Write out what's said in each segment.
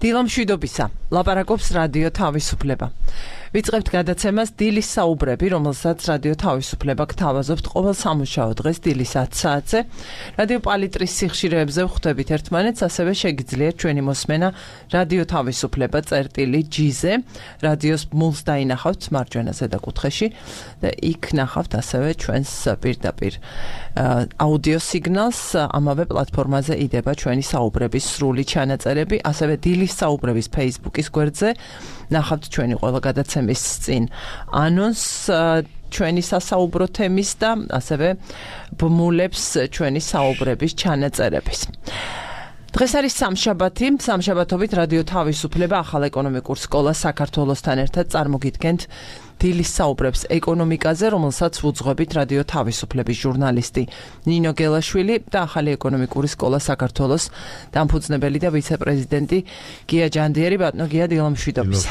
დილამშვიდობისა, ლაპარაკობს რადიო თავისუფლება. ვიწყებთ გადაცემას დილის საუბრები, რომელსაც რადიო თავისუფლება გთავაზობთ ყოველ სამუშაო დღეს დილის 10 საათზე. რადიო პალიტრის სიხშირეებზე ვხვდებით ერთმანეთს, ასევე შეგიძლიათ ჩვენი მოსმენა რადიო თავისუფლება წერტილი-G-ზე, რადიოს მულს დაინახავთ მარჯვენა ზედაკუთხეში და იქ ნახავთ ასევე ჩვენს პირდაპირ აუდიო სიგნალს. ამავე პლატფორმაზე იდება ჩვენი საუბრების სრული ჩანაწერები, ასევე დილის საუბრების Facebook-ის გვერდზე ნახავთ ჩვენი ყველა გადაცემის წინ ანონს ჩვენი სასაუბრო თემის და ასევე ბმულებს ჩვენი საუბრების ჩანაწერების. დღეს არის სამშაბათი, სამშაბათობით რადიო თავისუფლება ახალ ეკონომიკურ სკოლას საქართველოსთან ერთად წარმოგიდგენთ დილის საუბრებს ეკონომიკაზე, რომელსაც ვუძღვებით რადიო თავისუფლების ჟურნალისტი ნინო გელაშვილი და ახალი ეკონომიკური სკოლა საქართველოს დამფუძნებელი და ვიცე-პრეზიდენტი გია ჯანდიერი. ბატონო გია, დილამშვიდობისა.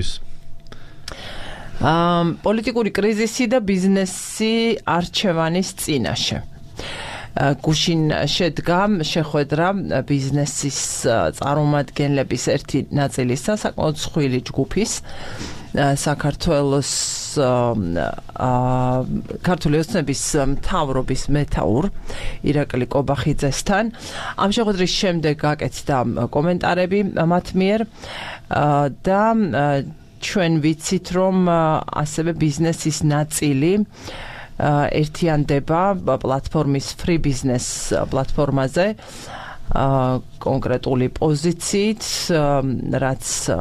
პოლიტიკური კრიზისი და ბიზნესი არჩევანის წინაშე. გუშინ შედგა შეხვედრა ბიზნესის წარმომადგენლების ერთი ნაწილისა, საკმაოდ მსხვილი ჯგუფის, საქართველოს ქართული ოცნების მთავრობის მეთაურ ირაკლი კობახიძესთან. ამ შეხვედრის შემდეგ გაკეთდა კომენტარები მათ მიერ და ჩვენ ვიცით, რომ ასევე ბიზნესის ნაწილი ერთიანდება პლატფორმის Free Business პლატფორმაზე კონკრეტული პოზიციით, რაც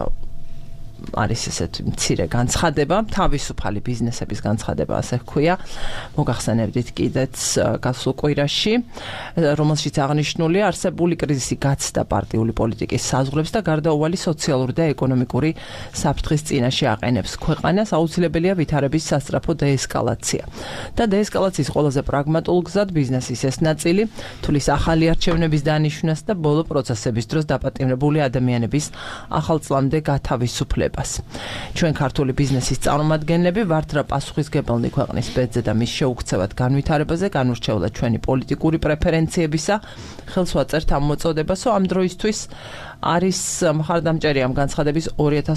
არის ესეთი მცირე განცხადება, თავისუფალი ბიზნესების განცხადება, ასე ჰქვია. მოგახსენებდით კიდეც გასულ კვირაში, რომელშიც აღნიშნულია არსებული კრიზისი გაცდა პარტიული პოლიტიკის საზღვრებს და გარდაუვალი სოციალური და ეკონომიკური საფრთხის წინაშე აყენებს ქვეყანას. აუცილებელია ვითარების სასწრაფო დეესკალაცია. და დეესკალაციის ყველაზე პრაგმატულ გზად ბიზნესის ეს ნაწილი თulis ახალი არჩევნების დანიშვნას და ბოლო პროცესების დროს დაპატიმრებული ადამიანების ახალ წლამდე გათავისუფლებას. ჩვენ ქართული ბიზნესის წარმომადგენლები ვართ რა პასუხისგებელნი ქვეყნის ბედზე და მის შეუქცევად განვითარებაზე, განურჩევლად ჩვენი პოლიტიკური პრეფერენციებისა, ხელს ვაწერთ ამ მოწოდებას, ამ დროისთვის არის მხარდამჭერი ამ განცხადების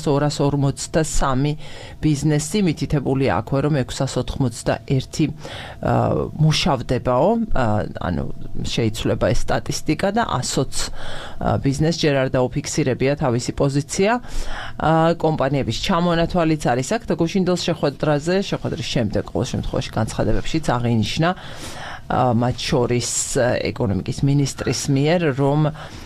2243 ბიზნესი, მითითებულია აქვე, რომ 681 მუშავდებაო, ანუ შეიცვლება ეს სტატისტიკა და 120 ბიზნეს ჯერ არ დაუფიქსირებია თავისი პოზიცია. კომპანიების ჩამონათვალიც არის აქ და გუშინდელ შეხვედრის შემდეგ ყოველ შემთხვევაში განცხადებებშიც აღინიშნა მათ შორის ეკონომიკის მინისტრის მიერ, რომ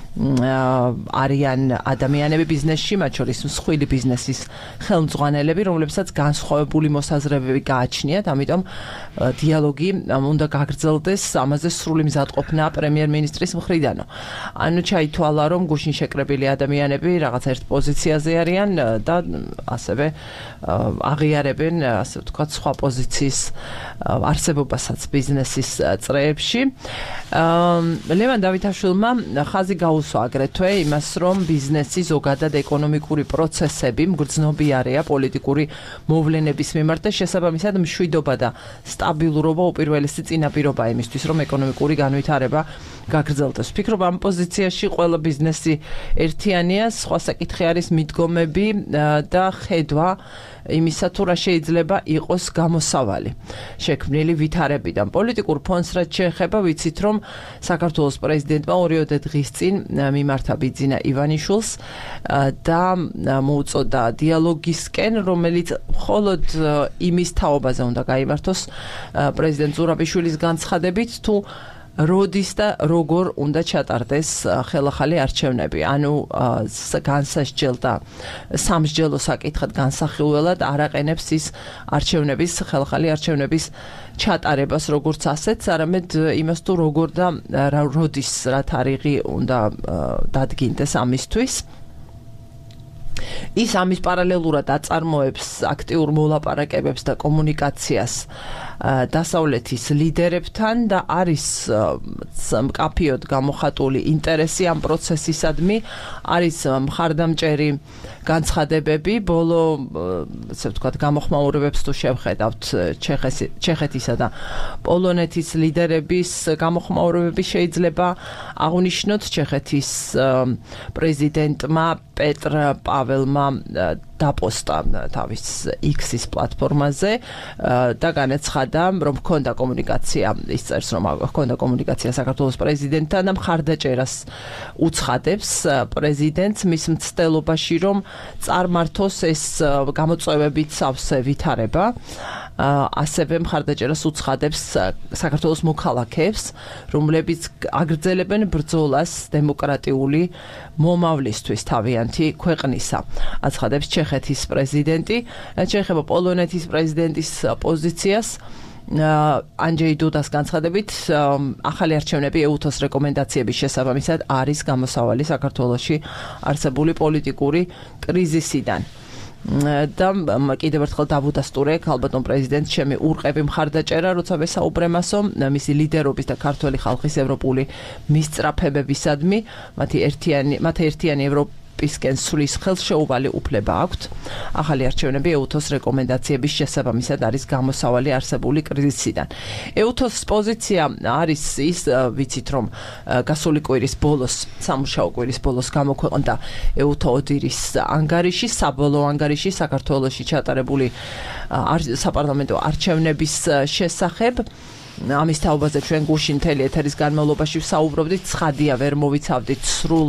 არიან ადამიანები ბიზნესში, მათ შორის მსხვილი ბიზნესის ხელმძღვანელები, რომლებსაც განსხვავებული მოსაზრებები გააჩნიათ, ამიტომ დიალოგი უნდა გაგრძელდეს, ამაზე სრული მზადყოფნა პრემიერ-მინისტრის მხრიდანო. ანუ ჩაითვალა, რომ გუშინ შეკრებილი ადამიანები რაღაც ერთ პოზიციაზე არიან და ასევე აღიარებენ, ასე ვთქვათ, სხვა პოზიციის არსებობასაც ბიზნესის წრეებში. ლევან დავითაშვილმა ხაზი გაუსვა აგრეთვე იმას, რომ ბიზნესი ზოგადად ეკონომიკური პროცესები მგრძნობიარეა პოლიტიკური მოვლენების მიმართ და შესაბამისად მშვიდობა და სტაბილურობა უპირველესი წინაპირობა იმისთვის, რომ ეკონომიკური განვითარება გაგრძელდეს. ვფიქრობ, ამ პოზიციაში ყველა ბიზნესი ერთიანია, სხვა საკითხი არის მიდგომები და ხედვა იმისა, თუ რა შეიძლება იყოს გამოსავალი შექმნილი ვითარებიდან. პოლიტიკურ ფონს რაც შეეხება, ვიცით, რომ საქართველოს პრეზიდენტმა 2 დღის წინ მიმართა ბიძინა ივანიშვილს და მოუწოდა დიალოგისკენ, რომელიც მხოლოდ იმის თაობაზე უნდა გაიმართოს პრეზიდენტ ზურაბიშვილის განცხადებით, თუ როდის და როგორ უნდა ჩატარდეს ხელახალი არჩევნები. ანუ განსასჯელ და სამსჯელო საკითხად განსახილველად არ აყენებს ის არჩევნების, ხელახალი არჩევნების ჩატარებას როგორც ასეთს, არამედ იმას თუ როგორ და როდის რა თარიღი უნდა დადგინდეს ამისთვის. ის ამის პარალელურად აწარმოებს აქტიურ მოლაპარაკებებს და კომუნიკაციას დასავლეთის ლიდერებთან და არის მკაფიოდ გამოხატული ინტერესი ამ პროცესისადმი, არის მხარდამჭერი განცხადებები ბოლო ესე ვთქვათ გამოხმაურებებს თუ შევხედავთ ჩეხეთისა და პოლონეთის ლიდერების გამოხმაურებები შეიძლება აღნიშნოთ ჩეხეთის პრეზიდენტმა პეტრ პაველმა დაპოსტა თავის X-ის პლატფორმაზე და განაცხადა რომ ჰქონდა კომუნიკაცია ის წერს რომ ჰქონდა კომუნიკაცია საქართველოს პრეზიდენტთან და მხარდაჭერას უცხადებს პრეზიდენტს მის მცდელობაში რომ წარმართოს ეს გამოწვევებით სავსე ვითარება ასევე მხარდაჭერას უცხადებს საქართველოს მოქალაქეებს რომლებიც აგრძელებენ ბრძოლას დემოკრატიული მომავლისთვის თავიანთი ქვეყნისა აცხადებს ჩეხეთის პრეზიდენტი შეეხება პოლონეთის პრეზიდენტის პოზიციას ანჯეი დუდას განცხადებით ახალი არჩევნები EUTOS რეკომენდაციების შესაბამისად არის გამოსავალი საქართველოში არსებული პოლიტიკური კრიზისიდან და კიდევ ერთხელ დავუდასტურე ქალბატონ პრეზიდენტს ჩემი ურყევი მხარდაჭერა როცა ვესაუბრემასო მისი ლიდერობის და ქართველი ხალხის ევროპული მისწრაფებებისადმი მათ ერთიანი ევროპისკენ სulis ხელშეუვალი უფლება აქვთ ახალი არჩევნები EUTOS რეკომენდაციების შესაბამისად არის გამოსავალი არსებული კრიზისიდან EUTOS პოზიცია არის ის ვიცით რომ გასული კვირის ბოლოს სამუშაო კვირის ბოლოს გამოქვეყნდა EUTO-ოდირის ანგარიში საბოლოო ანგარიში საქართველოში ჩატარებული საპარლამენტო არჩევნების შესახებ ამის თაობაზე ჩვენ გუშინ მთელი ეთერის განმავლობაში ვსაუბრობდით ცხადია ვერ მოვიცავდით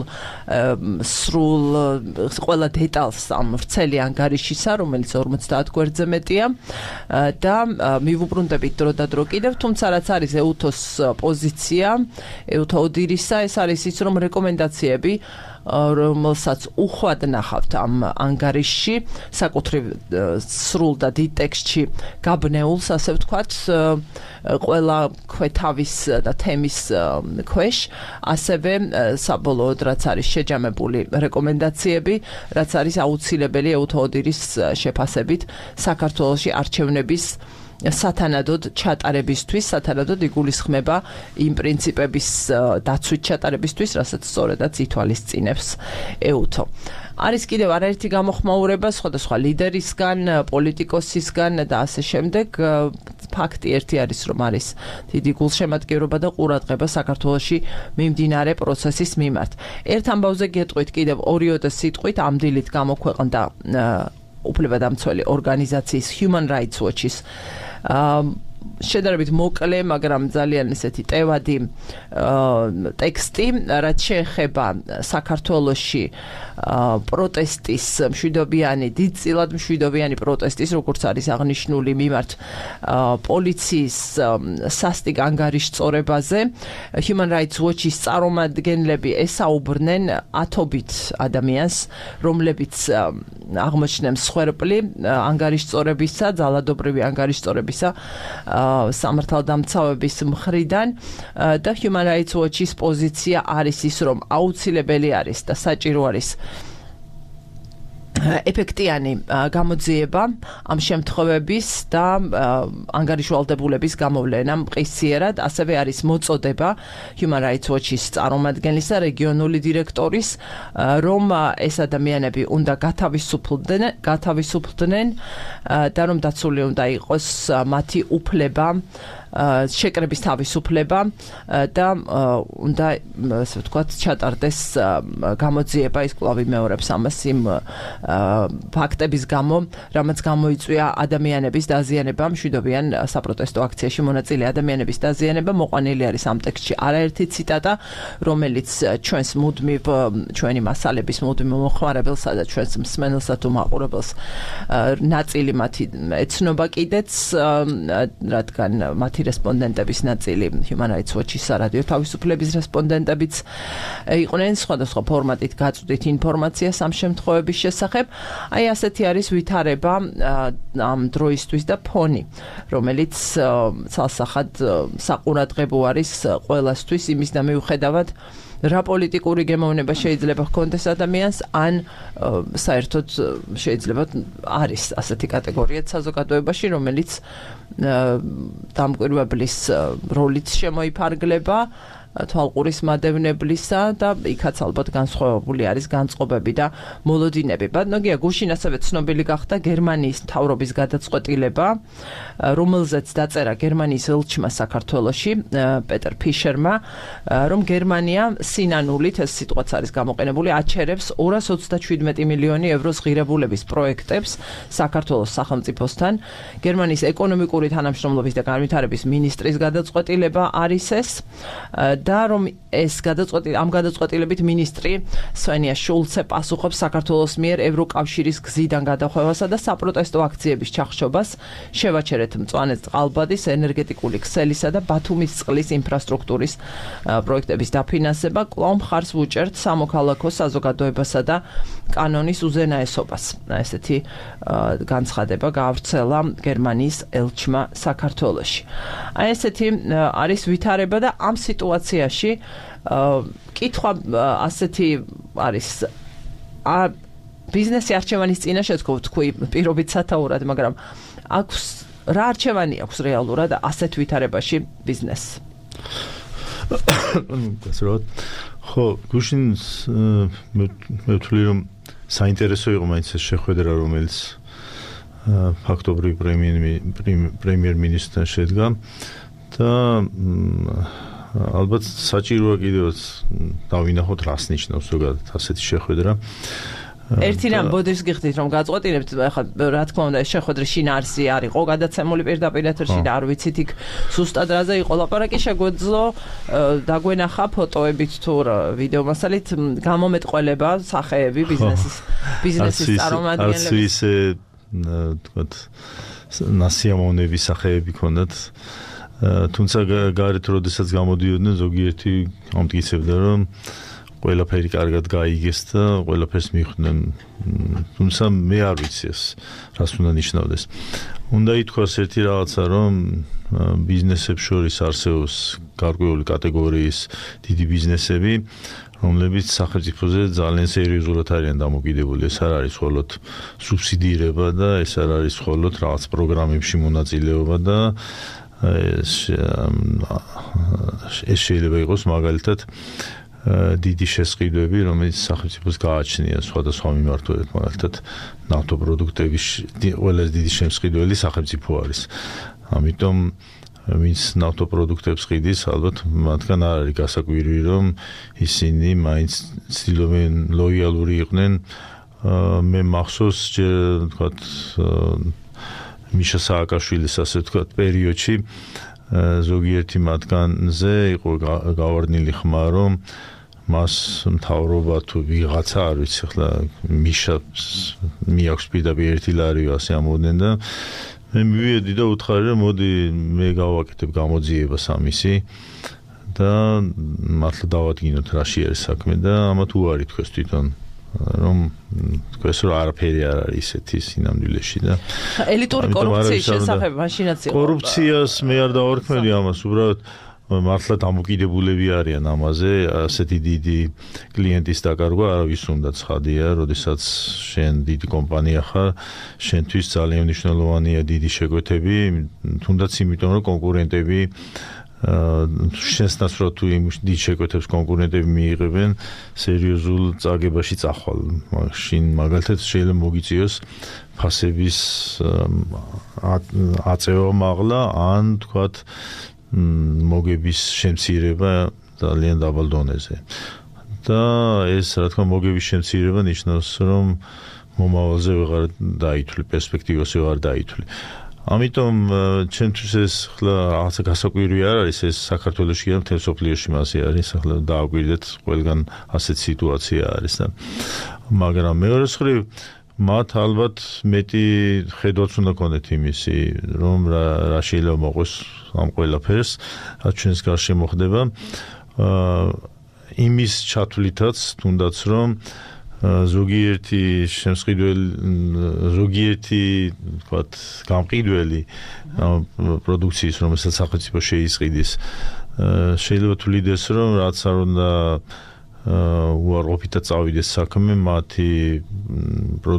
სრულ ყველა დეტალს ამ ვრცელი ანგარიშისა რომელიც 50 გვერდზე მეტია და მივუბრუნდებით დრო და დრო კიდევ თუმცა რაც არის EUTOS პოზიცია EUTO-ოდირისა ეს არის ის რომ რეკომენდაციები რომელსაც უხვად ნახავთ ამ ანგარიშში საკუთრივ სრულ და დიდ ტექსტში გაბნეულს ასე ვთქვათ ყველა ქვეთავის და თემის ქვეშ ასევე საბოლოოდ რაც არის შეჯამებული რეკომენდაციები რაც არის აუცილებელი EUTO-ოდირის შეფასებით საქართველოში არჩევნების სათანადოდ ჩატარებისთვის, სათანადოდ იგულისხმება იმ პრინციპების დაცვით ჩატარებისთვის, რასაც სწორედაც ითვალისწინებს EUTO. არის კიდევ არაერთი გამოხმაურება სხვადასხვა ლიდერისგან, პოლიტიკოსისგან და ასე შემდეგ. ფაქტი ერთი არის, რომ არის დიდი გულშემატკივრობა და ყურადღება საქართველოში მიმდინარე პროცესის მიმართ. ერთ ამბავზე გეტყვით კიდევ 2 სიტყვით ამ დილით გამოქვეყნდა უფლებადამცველი ორგანიზაციის Human Rights Watch-ის შედარებით მოკლე, მაგრამ ძალიან ესეთი ტევადი ტექსტი, რაც შეეხება საქართველოში პროტესტის მშვიდობიანი, დიდწილად მშვიდობიანი პროტესტის, როგორც არის აღნიშნული მიმართ პოლიციის სასტიკ ანგარიშწორებაზე. Human Rights Watch-ის წარმომადგენლები ესაუბრნენ ათობით ადამიანს, რომლებიც აღმოჩნდნენ მსხვერპლი ანგარიშწორებისა, ძალადობრივი ანგარიშწორებისა სამართალდამცავების მხრიდან და Human Rights Watch-ის პოზიცია არის ის, რომ აუცილებელი არის და საჭირო არის ეფექტიანი გამოძიება ამ შემთხვევების და ანგარიშვალდებულების გამოვლენა მყისიერად, ასევე არის მოწოდება Human Rights Watch-ის წარმომადგენლისა რეგიონული დირექტორის, რომ ეს ადამიანები უნდა გათავისუფლდნენ და რომ დაცული უნდა იყოს მათი უფლება შეკრების თავისუფლება და უნდა ასე ვთქვათ ჩატარდეს გამოძიება ის კვლავ იმეორებს ამას იმ ფაქტების გამო, რამაც გამოიწვია ადამიანების დაზიანება მშვიდობიან საპროტესტო აქციაში მონაწილე ადამიანების დაზიანება მოყვანილი არის ამ ტექსტში არაერთი ციტატა, რომელიც ჩვენს მუდმივ ჩვენი მასალების მუდმივ მოხმარებელსა და ჩვენს მსმენელსა თუ მაყურებელს ნაწილი მათი ეცნობა კიდეც, რადგან მათი რესპონდენტების ნაწილი Human Rights Watch-ის სარადიო თავისუფლების რესპონდენტებიც იყვნენ სხვადასხვა ფორმატით გაწვდით ინფორმაციას ამ შემთხვევების შესახებ. აი ასეთი არის ვითარება ამ დროისთვის და ფონი, რომელიც ცალსახად საყურადღებო არის ყველასთვის იმის და მიუხედავად რა პოლიტიკური გემოვნება შეიძლება ჰქონდეს ადამიანს, ან საერთოდ შეიძლება არის ასეთი კატეგორიაც საზოგადოებაში, რომელიც დამკვირვებლის როლით შემოიფარგლება თვალყურის მადევნებლისა და იქაც ალბათ განსხვავებული არის განწყობები და მოლოდინები. ბატონია გუშინ ასევე ცნობილი გახდა გერმანიის მთავრობის გადაწყვეტილება, რომელზეც დაწერა გერმანიის ელჩმა საქართველოში, პეტერ ფიშერმა, რომ გერმანია სინანულით, ეს სიტყვაც არის გამოყენებული, აჩერებს 227 მილიონი ევროს ღირებულების პროექტებს საქართველოს სახელმწიფოსთან. გერმანიის ეკონომიკური თანამშრომლობის და განვითარების მინისტრის გადაწყვეტილება არის ეს და რომ ამ გადაწყვეტილებით მინისტრი სვენია შულცე პასუხობს საქართველოს მიერ ევროკავშირის გზიდან გადახვევასა და საპროტესტო აქციების ჩახშობას, შევაჩერეთ მწვანე წყალბადის, ენერგეტიკული ქსელისა და ბათუმის წყლის ინფრასტრუქტურის პროექტების დაფინანსება, კვლავ მხარს ვუჭერთ სამოქალაქო საზოგადოებასა და კანონის უზენაესობას. ესეთი განცხადება გაავრცელა გერმანიის ელჩმა საქართველოში. ესეთი არის ვითარება და ამ სიტუაციაში კითხვა ასეთი არის ბიზნესი არჩევანის წინაშე თქვი პირობით სათაურად, მაგრამ აქვს რა არჩევანი აქვს რეალურად ასეთ ვითარებაში ბიზნესს? ხო, გუშინ მე ვთვლი რომ საინტერესო იყო მაინც ეს შეხვედრა, რომელიც ფაქტობრივ პრემიერ-მინისტრთან შედგა და ალბათ საჭიროა კიდევაც დავინახოთ რას ნიშნავს ზოგადად ასეთი შეხვედრა. ერთი რამ ბოდიშს გიხდით რომ გაწყვეტილებთ, ახლა რა თქმა უნდა ეს შეხვედრის შინაარსი არისო გადაცემული პირდაპირ ეთერში და არ ვიცით იქ ზუსტად რაზე იყო ლაპარაკი, შეგვეძლო დაგვენახა ფოტოებით თუ ვიდეო მასალით გამომეტყველება სახეები ბიზნესის წარმომადგენლების. არც ისე თქვათ ნასიამოვნების სახეები ქონდათ. თუმცა გარეთ როდესაც გამოდიოდნენ ზოგიერთი ამტკიცებდა რომ ყველაფერი კარგად გაიგეს და ყველაფერს მიხვდნენ. თუმცა მე არ ვიცი ეს რას უნდა ნიშნავდეს. უნდა ითქვას ერთი რაღაცა, რომ ბიზნესებს შორის არსებობს გარკვეული კატეგორიის დიდი ბიზნესები, რომლებიც სახელმწიფოზე ძალიან სერიოზულად არიან დამოკიდებული. ეს არ არის მხოლოდ სუბსიდირება და ეს არ არის მხოლოდ რაღაც პროგრამებში მონაწილეობა და ეს შეიძლება იყოს მაგალითად დიდი შესყიდვები, რომელიც სახელმწიფოს გააჩნია სხვადასხვა მიმართულებით, მაგალითად ნავთობპროდუქტების ყველაზე დიდი შემსყიდველი სახელმწიფო არის. ამიტომ ვინც ნავთობპროდუქტებს ყიდის, ალბათ მათგან არ არის გასაკვირი, რომ ისინი მაინც ცდილობენ ლოიალური იყვნენ. მე მახსოვს თქვათ მიშა სააკაშვილის ასე თქვათ პერიოდში ზოგიერთი მათგანზე იყო გავარდნილი ხმა, რომ მას მთავრობა თუ ვიღაცა არ ვიცი, ახლა მიშა მიაქვს პირდაპირ 1 ლარი ასე ამოდნენ და მე მივედი და უთხარი რომ მოდი მე გავაკეთებ გამოძიებას ამისი და მართლა დავადგინოთ რაში არის საქმე და ამათ უარი თქვეს თვითონ რომ თქვეს რომ არაფერი არ არის ისეთი სინამდვილეში და ელიტური კორუფციის შესახებ მაშინაც იყო. კორუფციას მე არ დავარქმევი ამას, უბრალოდ მართლა დამოკიდებულები არიან ამაზე, ასეთი დიდი კლიენტის დაკარგვა არავის უნდა ცხადია, როდესაც შენ დიდი კომპანია ხარ, შენთვის ძალიან მნიშვნელოვანია დიდი შეკვეთები, თუნდაც იმიტომ რომ კონკურენტები შენსთან რო თუ იმ დიდ შეკვეთებს კონკურენტები მიიღებენ, სერიოზულ წაგებაში წახვალ. მაშინ მაგალითად შეიძლება მოგიწიოს ფასების აწევა მაღლა ან თქვათ მოგების შემცირება ძალიან დაბალ დონეზე. და ეს რა თქმა მოგების შემცირება ნიშნავს, რომ მომავალზე ვეღარ დაითვლი, პერსპექტივას ვეღარ დაითვლი. ამიტომ ჩემთვის ეს ხლა რაღაცა გასაკვირი არ არის, ეს საქართველოში და მთელ სოფლიოში მასე არის, ახლა დააგვირდეთ ყველგან ასეთ სიტუაცია არის და მაგრამ მეორე მხრივ მათ ალბათ მეტი ხედვაც უნდა ქონდეთ იმისი, რომ რა შეიძლება მოყვეს ამ ყველაფერს, რაც ჩვენს გარშემო ხდება. იმის ჩათვლითაც თუნდაც რომ ზოგიერთი შემსყიდველი, ზოგიერთი თქვათ გამყიდველი პროდუქციის, რომელსაც სახელმწიფო შეისყიდის, შეიძლება თვლიდეს, რომ რაც არ უნდა უარყოფითად წავიდეს საქმე, მათი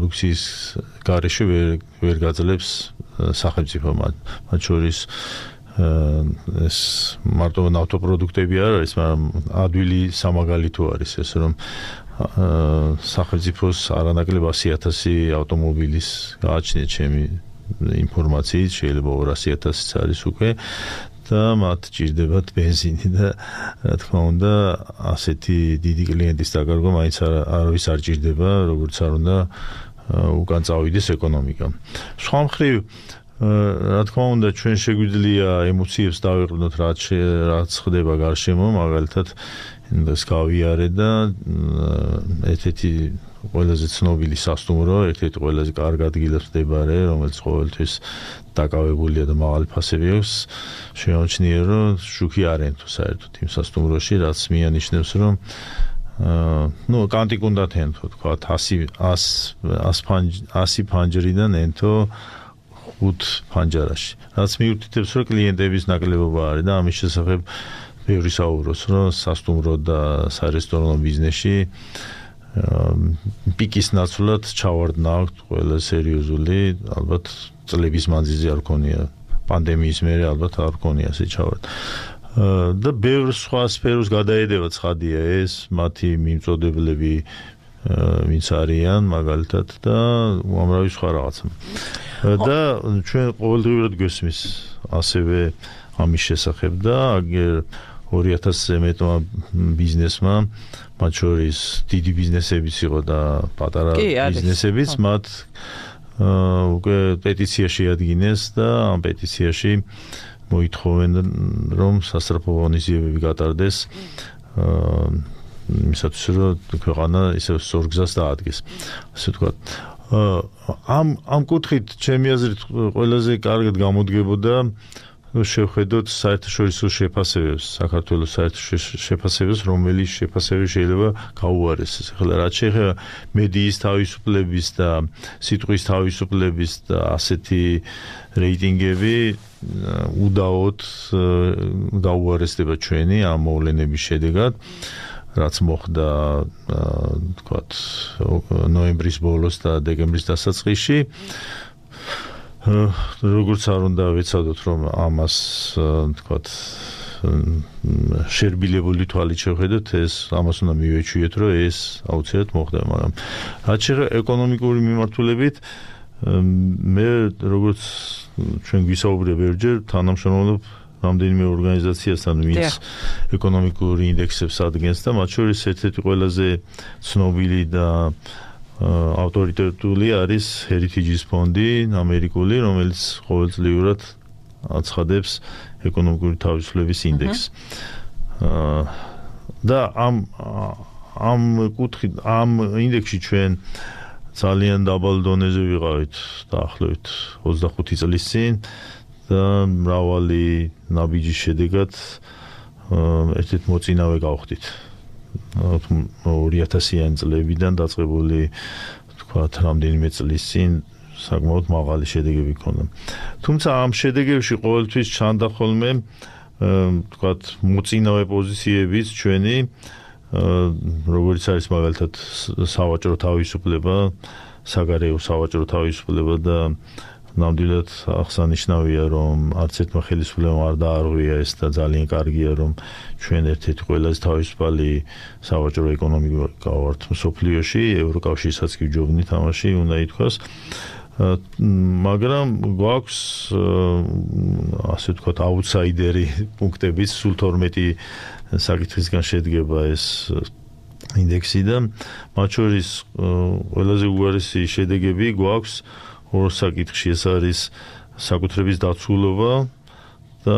პროდუქციის გარეშე ვერ გაძლებს სახელმწიფო მათ შორის ეს მარტო ნავთობპროდუქტები არ არის, მაგრამ ადვილი სამაგალითო არის ეს, რომ სახელმწიფოს არანაკლებ 100,000 ავტომობილის გააჩნია ჩემი ინფორმაციით, შეიძლება 200,000-იც არის უკვე და მათ ჭირდებათ ბენზინი და რა თქმა უნდა ასეთი დიდი კლიენტის დაკარგვა მაინც არავის არ ჭირდება, როგორც არ უნდა უკან წავიდეს ეკონომიკა. სხვა მხრივ რა თქმა უნდა ჩვენ შეგვიძლია ემოციებს დავიყრდნოთ რაც ხდება გარშემო, მაგალითად ეს გავიარე და ერთ-ერთი ყველაზე ცნობილი სასტუმრო, ერთ-ერთი ყველაზე კარგ ადგილას მდებარე, რომელიც ყოველთვის დაკავებულია და მაღალი ფასები აქვს, შეამჩნია, რომ შუქი არ ენტო საერთოდ იმ სასტუმროში, რაც მიანიშნებს, რომ კანტიკ უნდა ენტო, თქვა 100 ფანჯრიდან ენტო 5 ფანჯარაში. რაც მიუთითებს, რომ კლიენტების ნაკლებობა არის და ამის შესახებ ბევრი საუბრობს, რომ სასტუმრო და სარესტორანო ბიზნესში პიკის ნაცვლად ჩავარდნა აქვს ყველა სერიოზული, ალბათ წლების მანძილზე არ ქონია, პანდემიის მერე ალბათ არ ქონია ასე ჩავარდნა. და ბევრ სხვა სფეროს გადაედება ცხადია ეს, მათი მიმწოდებლები ვინც არიან მაგალითად და უამრავი სხვა რაღაცა. და ჩვენ ყოველდღიურად გვესმის ასევე ამის შესახებ და აგერ 200-ზე მეტმა ბიზნესმა, მათ შორის დიდი ბიზნესებიც იყო და პატარა ბიზნესებიც, მათ უკვე პეტიცია შეადგინეს და ამ პეტიციაში მოითხოვენ, რომ სასწრაფო ღონისძიებები გატარდეს იმისათვის, რომ ქვეყანა ისევ სწორ გზას დაადგეს. ასე ვთქვათ, ამ კუთხით ჩემი აზრით ყველაზე კარგად გამოდგებოდა შევხედოთ საერთაშორისო შეფასებებს, საქართველოს საერთაშორისო შეფასებებს, რომელიც შეფასებები შეიძლება გაუარესდეს. ახლა რაც შეეხება მედიის თავისუფლების და სიტყვის თავისუფლების და ასეთი რეიტინგები უდაოდ გაუარესდება ჩვენი ამ მოვლენების შედეგად, რაც მოხდა თქვათ ნოემბრის ბოლოს და დეკემბრის დასაწყისში. როგორც არ უნდა ვეცადოთ, რომ ამას თქვათ შერბილებული თვალით შევხედოთ, ამას უნდა მივეჩვიეთ, რომ ეს აუცილებლად მოხდა, მაგრამ რაც შეეხება ეკონომიკური მიმართულებით, მე როგორც ჩვენ გვისაუბრია ბევრჯერ, თანამშრომლობ რამდენიმე ორგანიზაციასთან, ვინც ეკონომიკური ინდექსებს ადგენს და მათ შორის ერთ-ერთი ყველაზე ცნობილი და ავტორიტეტული არის Heritage ფონდი ამერიკული, რომელიც ყოველწლიურად აცხადებს ეკონომიკური თავისუფლების ინდექსს. და ამ კუთხით, ამ ინდექსში ჩვენ ძალიან დაბალ დონეზე ვიყავით დაახლოებით 25 წლის წინ და მრავალი ნაბიჯის შედეგად ერთ-ერთ მოწინავე გავხდით. 2000-იან წლებიდან დაწყებული თქვათ რამდენიმე წლის წინ საკმაოდ მაღალი შედეგები ჰქონდა. თუმცა ამ შედეგებში ყოველთვის ჩანდა ხოლმე თქვათ მოწინავე პოზიციებიც ჩვენი, როგორც არის მაგალითად სავაჭრო თავისუფლება, საგარეო სავაჭრო თავისუფლება და ნამდვილად აღსანიშნავია, რომ არც ერთმა ხელისუფლებამ არ დაარღვია ეს და ძალიან კარგია, რომ ჩვენ ერთ-ერთი ყველაზე თავისუფალი სავაჭრო ეკონომიკა ვართ მსოფლიოში, ევროკავშირსაც კი ვჯობნით ამაში, უნდა ითქვას. მაგრამ გვაქვს ასე ვთქვათ აუთსაიდერი პუნქტებიც, სულ 12 საკითხისგან შედგება ეს ინდექსი და მათ შორის ყველაზე უარესი შედეგები გვაქვს ორ საკითხში, ეს არის საკუთრების დაცულობა და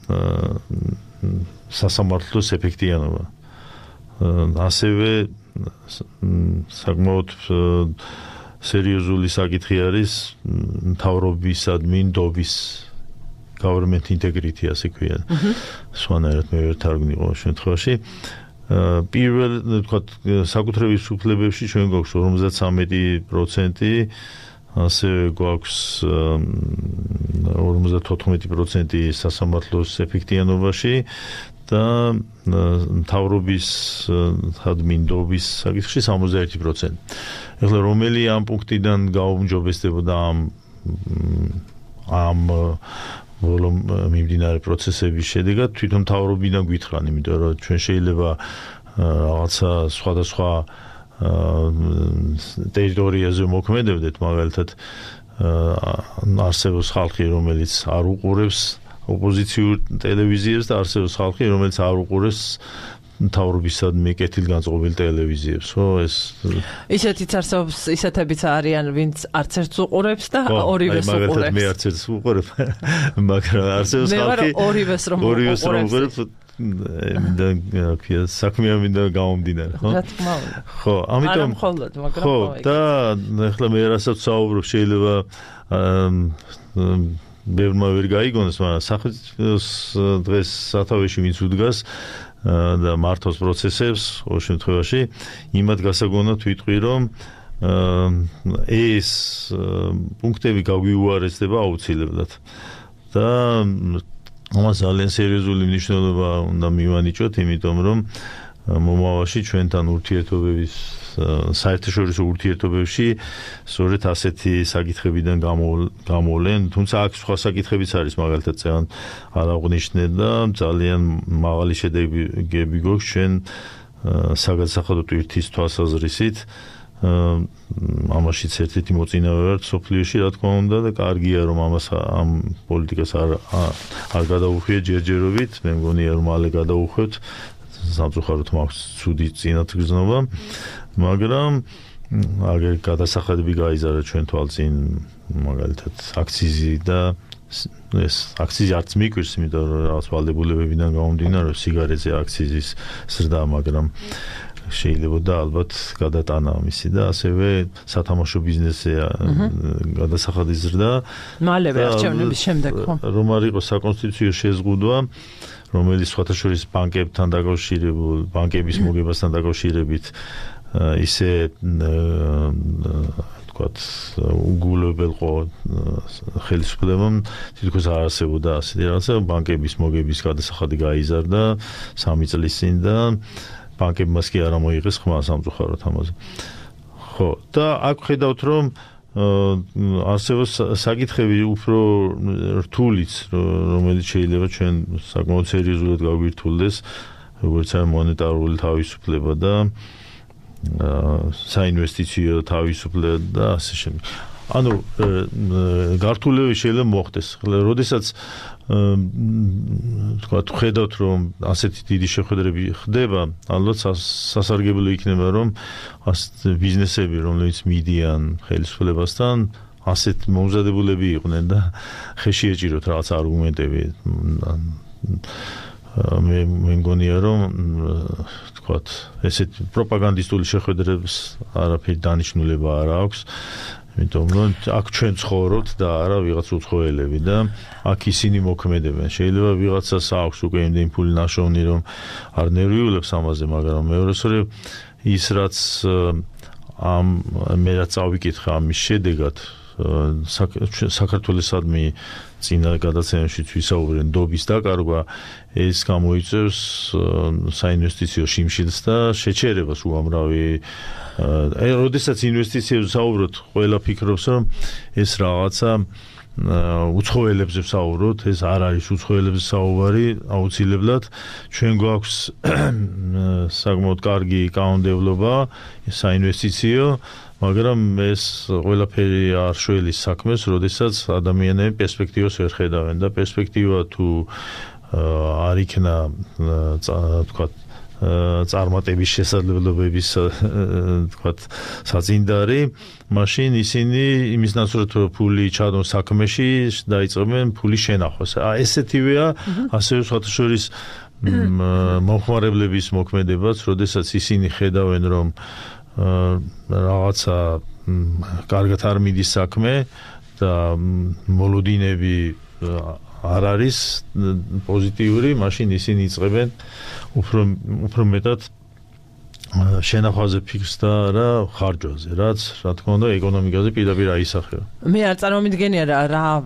სასამართლოს ეფექტიანობა. ასევე საკმაოდ სერიოზული საკითხი არის მთავრობისადმი ნდობის government integrity, ასე ქვია. სხვანაირად მე ვერ თარგმნი ყოველ შემთხვევაში. პირველ თქვათ საკუთრების უფლებებში ჩვენ გვაქვს 53%, ასევე გვაქვს 54% სასამართლოს ეფექტიანობაში და მთავრობის ადმინდობის საკითხში 61%. ეხლა რომელი ამ პუნქტიდან გაუმჯობესდებოდა ამ მიმდინარე პროცესების შედეგად თვითონ მთავრობიდან გვითხრან, იმიტომ რომ ჩვენ შეიძლება რაღაცა სხვადასხვა ტერიტორიაზე მოქმედებდეთ, მაგალითად არსებობს ხალხი, რომელიც არ უყურებს ოპოზიციურ ტელევიზიებს და არსებობს ხალხი, რომელიც არ უყურებს მთავრობისადმი კეთილგანწყობილ ტელევიზიებს, ხო, ეს ისეთიც არსებობს, ისეთებიც არიან, ვინც არც ერთს უყურებს და ორივეს უყურებს. მაგალითად მე არც ერთს უყურებ, მაგრამ არსებობს ხალხი, ორივეს რომ უყურებს, და საქმეა მინდა გამომდინარე, ხო? რა თქმა უნდა. ხო, ამიტომ ხო, და ახლა მე რასაც საუბრობ, შეიძლება ბევრმა ვერ გაიგონოს, მაგრამ სახელმწიფოს დღეს სათავეში ვინც უდგას და მართავს პროცესებს, ყოველ შემთხვევაში, იმად გასაგონად ვიტყვი, რომ ეს პუნქტები გაგვიუარესდება აუცილებლად. და ამას ძალიან სერიოზული მნიშვნელობა უნდა მივანიჭოთ, იმიტომ რომ მომავალში ჩვენთან ურთიერთობების საერთაშორისო ურთიერთობებში სწორედ ასეთი საკითხებიდან გამოვლენ, თუმცა აქ სხვა საკითხებიც არის, მაგალითად წევან არ აღვნიშნე და ძალიან მაღალი შედეგები გვაქვს ჩვენ საგადასახადო ტვირთის თვალსაზრისით. ამაშიც ერთ-ერთი მოწინავე ვარ სოფლიოში, რა თქმა უნდა, და კარგია რომ ამ პოლიტიკას არ გადაუხვიეთ ჯერჯერობით, მე მგონია რომ მალე გადაუხვევთ, სამწუხაროდ მაქვს ცუდი წინათგრძნობა, მაგრამ აგერ გადასახადები გაიზარდა ჩვენ თვალწინ, მაგალითად აქციზი და ეს აქციზი არც მიკვირს, იმიტომ რომ რაღაც ვალდებულებებიდან გამომდინარე, სიგარეტზე აქციზის ზრდა, მაგრამ შეიძლება და ალბათ გადატანა ამისი და ასევე სათამაშო ბიზნესზე გადასახადის ზრდა. მალევე არჩევნების შემდეგ, ხო? რომ არ იყოს საკონსტიტუციო შეზღუდვა, რომელიც სხვათა შორის ბანკებთან დაკავშირებულ, ბანკების მოგებასთან დაკავშირებით ისე თქვათ უგულებელყო ხელისუფლებამ თითქოს არ არსებობდა ასეთი რაღაცა, ბანკების მოგების გადასახადი გაიზარდა 3 წლის წინ და ბანკებმაც კი არ მოიღეს ხმა სამწუხაროდ ამაზე. ხო, და აქ ხედავთ რომ არსებობს საკითხები უფრო რთულიც, რომელიც შეიძლება ჩვენ საკმაოდ სერიოზულად გაგვირთულდეს, როგორც არის მონეტარული თავისუფლება და საინვესტიციო თავისუფლება და ასე შემდეგ. ანუ გართულები შეიძლება მოხდეს. როდესაც თქვა ხედავთ რომ ასეთი დიდი შეხვედრები ხდება, ალბათ სასარგებლო იქნება რომ ბიზნესები, რომლებიც მიდიან ხელისუფლებასთან, ასეთ მომზადებულები იყვნენ და ხეში ეჭიროთ რაღაც არგუმენტები. მე მგონია რომ თქვა ესეთ პროპაგანდისტული შეხვედრებს არაფერი დანიშნულება არ აქვს. იმიტომ რომ აქ ჩვენ ცხოვრობთ და არა ვიღაც უცხოელები და აქ ისინი მოქმედებენ. შეიძლება ვიღაცას აქვს უკვე იმდენი ფული ნაშოვნი რომ არ ნერვიულებს ამაზე, მაგრამ მეორესწორი ის რაც მე რაც წავიკითხა ამის შედეგად საქართველოსადმი წინა გადაცემებში ვისაუბრეთ დობის დაკარგვა, ეს გამოიწვევს საინვესტიციო შიმშილს და შეჩერებას უამრავი. როდესაც ინვესტიციებზე საუბრობთ, ყველა ფიქრობს, რომ ეს რაღაცა უცხოელებზე საუბრობთ, ეს არ არის უცხოელებზე საუბარი, აუცილებლად ჩვენ გვაქვს საკმაოდ კარგი კანონმდებლობა საინვესტიციო, მაგრამ ეს ყველაფერი არ შველის საქმეს, როდესაც ადამიანები პერსპექტივას ვერ ხედავენ და პერსპექტივა თუ არ იქნა თქვათ წარმატების შესაძლებლობების თქვათ საწინდარი, მაშინ ისინი იმის ნაცვლად რომ ფული ჩადონ საქმეში, დაიწყებენ ფულის შენახვას. ესეთივეა ასევე სხვათა შორის მომხმარებლების მოქმედებაც, როდესაც ისინი ხედავენ რომ რაღაცა კარგად არ მიდის საქმე და მოლოდინები არ არის პოზიტიური, მაშინ ისინი იწყებენ უფრო მეტად შენახვაზე ფიქრს და რა ხარჯვაზე, რაც რა თქმა უნდა ეკონომიკაზე პირდაპირ აისახება. მე არ წარმომიდგენია რა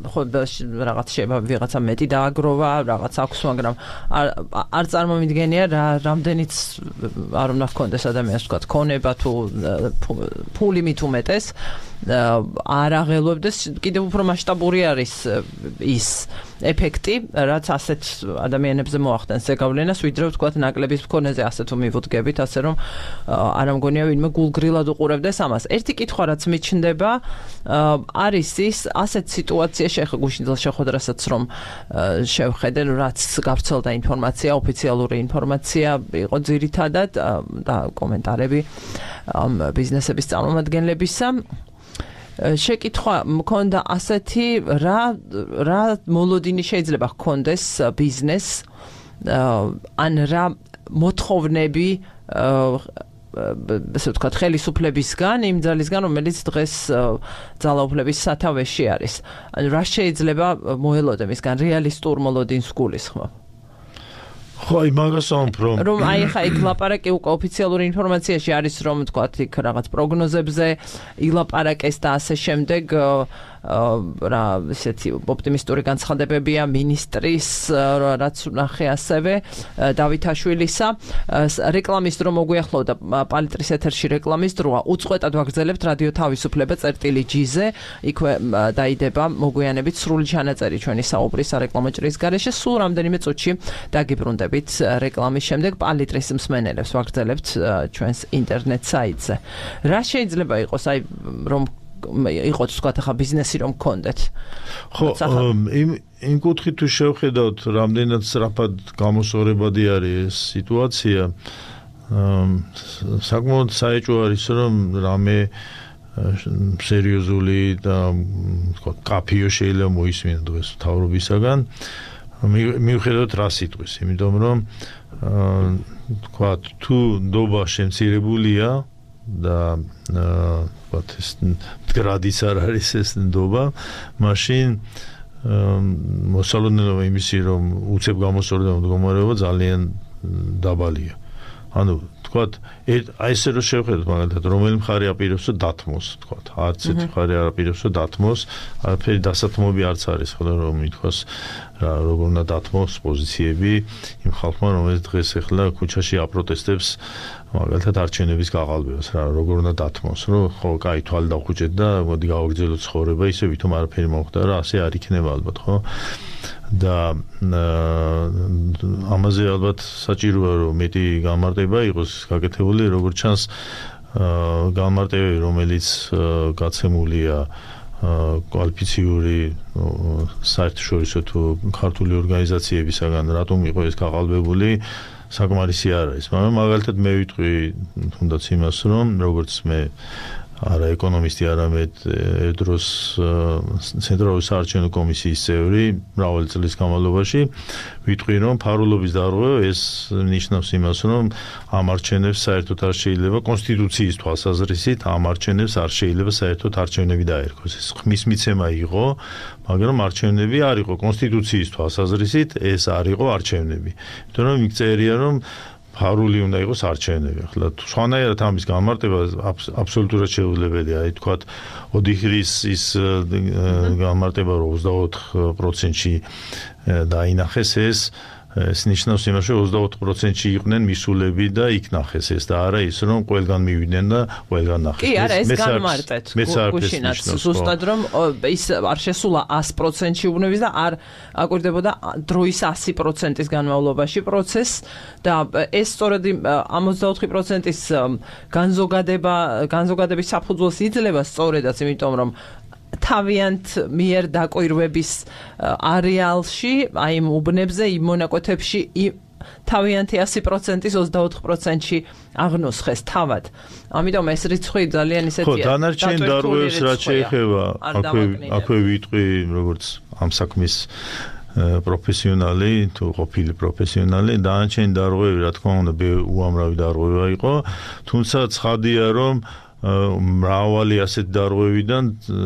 ხო რაღაც შეიძლება ვიღაცა მეტი დააგროვა, რაღაც აქვს, მაგრამ არ წარმომიდგენია რამდენიც არ უნდა ჰქონდეს ადამიანს თქვა ქონება თუ ფული მით უმეტეს არ აღელვებდეს კიდევ უფრო მასშტაბური არის ის ეფექტი, რაც ასეთ ადამიანებზე მოახდენს ზეგავლენას, ვიდრე ვთქვათ ნაკლების მქონეზე ასე თუ მივუდგებით, ასე რომ არ ამგონია ვინმე გულგრილად უყურებდეს ამას. ერთი კითხვა რაც მიჩნდება არის ის ასეთ სიტუაციაში ხა გუშინდელ შეხვედრასაც რომ შევხედე, რაც გავრცელდა ინფორმაცია, ოფიციალური ინფორმაცია იყო ძირითადად და კომენტარები ბიზნესების წარმომადგენლებისა. შეკითხვა მქონდა ასეთი რა მოლოდინი შეიძლება ჰქონდეს ბიზნესს ან რა მოთხოვნები ასე ვთქვათ ხელისუფლებისგან იმ ძალისგან რომელიც დღეს ძალაუფლების სათავეში არის. რა შეიძლება მოელოდე მისგან რეალისტურ მოლოდინს გულისხმობ? ხო, იმას ამბობ, რომ აი ხა იქ ლაპარაკი უკვე ოფიციალური ინფორმაციაში არის რომ თქვათ იქ რაღაც პროგნოზებზე ილაპარაკეს და ასე შემდეგ რა ისეთი ოპტიმისტური განცხადებებია მინისტრის რაც ნახე ასევე დავითაშვილისა რეკლამის დრო მოგვიახლოვდა პალიტრის ეთერში რეკლამის დროა უწყვეტად ვაგრძელებთ რადიო თავისუფლება წერტილი G-ზე იქვე დაიდება მოგვიანებით სრული ჩანაწერი ჩვენი საუბრის სარეკლამო ჭრის გარეშე სულ რამდენიმე წუთში დაგიბრუნდებით რეკლამის შემდეგ პალიტრის მსმენელებს ვაგრძელებთ ჩვენს ინტერნეტ საიტზე რა შეიძლება იყოს აი რომ იყოს თქვა ხა ბიზნესი რომ გქონდეთ. ხო, იმ კუთხით თუ შევხედავთ, რამდენად სწრაფად გამოსწორებადი არის ეს სიტუაცია, საკმაოდ საეჭვო არის რომ რამე სერიოზული და თქვა კაფეო შეიძლება მოისმინო დღეს მთავრობისაგან. მივხედავთ რა სიტყვის, იმიტომ რომ თქვა თუ ნდობა შემცირებულია და ვთქვათ ეს გრადის არ არის ეს ნდობა, მაშინ მოსალოდნელობა იმისი რომ უცებ გამოსწორდება მდგომარეობა ძალიან დაბალია. ანუ ვთქვათ აი ესე რომ შევხედოთ მაგალითად რომელი მხარე აპირებს რომ დათმოს, ვთქვათ არც ერთი მხარე არ აპირებს რომ დათმოს, არაფერი დასათმობი არც არის, ხო რომ ითქვას როგორ უნდა დათმოს პოზიციები იმ ხალხმა რომელიც დღეს ახლა ქუჩაში აპროტესტებს მაგალითად არჩევნების გაყალბებას რა როგორ უნდა დათმოს რომ ხო კაი თვალი დავხუჭეთ და მოდი გავაგრძელოთ ცხოვრება ისე ვითომ არაფერი მოხდა რა ასე არ იქნება ალბათ ხო და ამაზე ალბათ საჭიროა რომ მეტი გამარტება იყოს გაკეთებული როგორც ჩანს გამარტებები რომელიც გაცემულია კვალიფიციური საერთაშორისო თუ ქართული ორგანიზაციებისაგან რატომ იყო ეს გაყალბებული საკმარისი არ არის მაგრამ მაგალითად მე ვიტყვი თუნდაც იმას რომ როგორც მე არა ეკონომისტი არამედ ერთდროს ცენტრალური საარჩევნო კომისიის წევრი მრავალი წლის განმავლობაში ვიტყვი რომ ფარულობის დარღვევა ეს ნიშნავს იმას რომ ამ არჩევნებს საერთოდ არ შეიძლება კონსტიტუციის თვალსაზრისით ამ არჩევნებს არ შეიძლება საერთოდ არჩევნები დაერქვას ეს ხმის მიცემა იყო მაგრამ არჩევნები არ იყო კონსტიტუციის თვალსაზრისით ეს არ იყო არჩევნები იმიტომ რომ იქ წერია რომ ფარული უნდა იყოს არჩევნები. ახლა სხვანაირად ამის გამარტება აბსოლუტურად შეუძლებელია. აი თქვათ ოდიხრის ის გამარტება რომ 24%-ში დაინახეს ეს ნიშნავს იმას რომ 24%-ში იყვნენ მისულები და იქ ნახეს ეს და არა ის რომ ყველგან მივიდნენ და ყველგან ნახეს. კი, არა, ეს გამარტეთ. გუშინაც ზუსტად რომ ის არ შესულა 100%-ში უნების და არ აკვირდებოდა დროის 100%-ის განმავლობაში პროცესს და ეს სწორედ 64%-ის განზოგადების საფუძველს იძლევა სწორედაც იმიტომ რომ თავიანთ მიერ დაკვირვების არეალში, აი იმ უბნებზე, იმ მონაკვეთებში თავიანთი 100%-ის 24%-ში აღნოსხეს თავად. ამიტომ ეს რიცხვი ძალიან ისეთია. ხო, დანარჩენ დარღვევებს რაც შეეხება, აქვე ვიტყვი, როგორც ამ საქმის პროფესიონალი, თუ ყოფილი პროფესიონალი, დანარჩენ დარღვევები, რა თქმა უნდა, უამრავი დარღვევა იყო, თუმცა ცხადია, რომ მრავალი ასეთ დარღვევიდან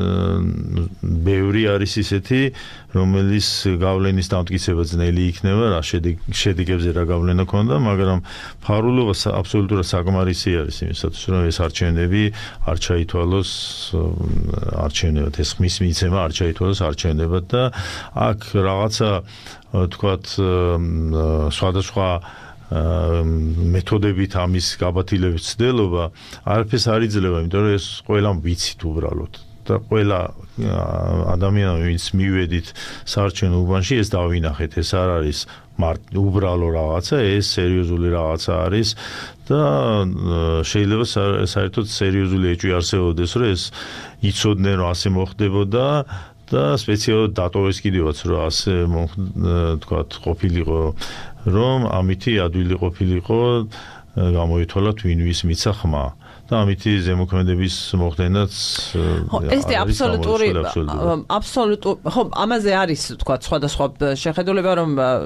ბევრი არის ისეთი, რომელიც გავლენის დამტკიცება ძნელი იქნება, რა შედეგებზე რა გავლენა ქონდა, მაგრამ ფარულობა აბსოლუტურად საკმარისი არის იმისათვის, რომ ეს არჩევნები არ ჩაითვალოს არჩევნებად, ეს ხმის მიცემა არ ჩაითვალოს არჩევნებად და აქ რაღაცა თქვათ სხვადასხვა მეთოდებით ამის გაბათილების ცდელობა არაფერს არ იძლევა, იმიტომ რომ ეს ყველამ ვიცით უბრალოდ და ყველა ადამიანი ვინც მივედით საარჩევნო უბანში ეს დავინახეთ, ეს არ არის უბრალო რაღაცა, ეს სერიოზული რაღაცა არის და შეიძლება საერთოდ სერიოზული ეჭვი არსებობდეს, რომ ეს იცოდნენ რომ ასე მოხდებოდა და სპეციალურად დატოვეს კიდევაც რომ ასე თქვათ ყოფილიყო რომ ამითი ადვილი ყოფილიყო გამოითვალათ ვინ ვის მიცა ხმა და ამითი ზემოქმედების მოხდენაც ეს აბსოლუტური ხო ამაზე არის თქვა სხვადასხვა შეხედულება რომ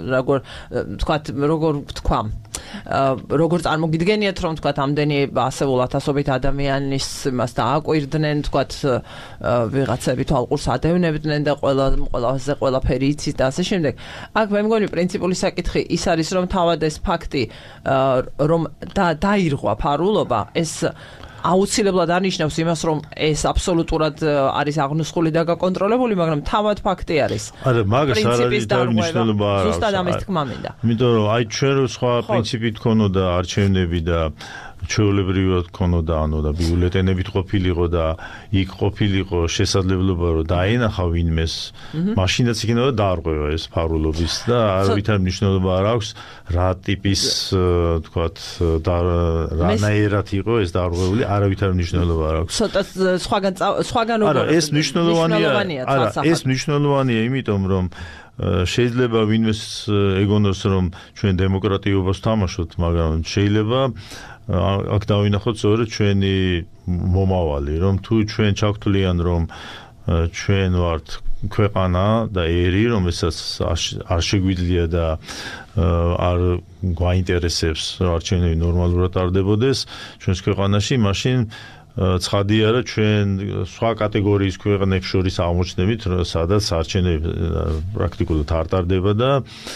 როგორ თქვა როგორ წარმოგიდგენიათ რომ თქვა ამდენი ასეულ ათასობით ადამიანის მას დააკვირდნენ თქვა ვიღაცები თვალყურს ადევნებდნენ და ყველაფერი იცის და ასე შემდეგ აქ მე მგონი პრინციპული საკითხი ის არის რომ თავად ეს ფაქტი რომ დაირღვა ფარულობა ეს აუცილებლად არნიშნავს იმას, რომ ეს აბსოლუტურად არის აღნუსხული და გაკონტროლებული, მაგრამ თავად ფაქტი არის. არა, მაგას არ არის მნიშვნელობა არ აქვს. ზუსტად ამის თქმა მინდა. იმიტომ რომ აი ჩვენ სხვა პრინციპით ქონოდა არჩევნები და ჩვეულებრივად ქონოდა, ანუ და ბიულეტენებით ყოფილიყო და იქ ყოფილიყო შესაძლებლობა რომ დაენახა ვინმეს, მაშინაც იქნება დაარღვევა ეს ფარულობის და არავითარ მნიშვნელობა არ აქვს რა ტიპის თქვათ რანაირად იყო ეს დაარღვეული, არავითარ მნიშვნელობა არ აქვს. ცოტა სხვაგან არა, ეს მნიშვნელოვანია. არა, ეს მნიშვნელოვანია, იმიტომ რომ შეიძლება ვინმეს ეგონოს რომ ჩვენ დემოკრატიობას თამაშობთ, მაგრამ შეიძლება აქ დავინახოთ სწორედ ჩვენი მომავალი, რომ თუ ჩვენ ჩავთვლიან რომ ჩვენ ვართ ქვეყანა და ერი, რომელსაც არ შეგვიძლია და არ გვაინტერესებს არჩევნები ნორმალურად ტარდებოდეს ჩვენს ქვეყანაში, მაშინ ცხადია რა ჩვენ სხვა კატეგორიის ქვეყნებს შორის აღმოჩნდებით, სადაც არჩევნები პრაქტიკულად არ ტარდება და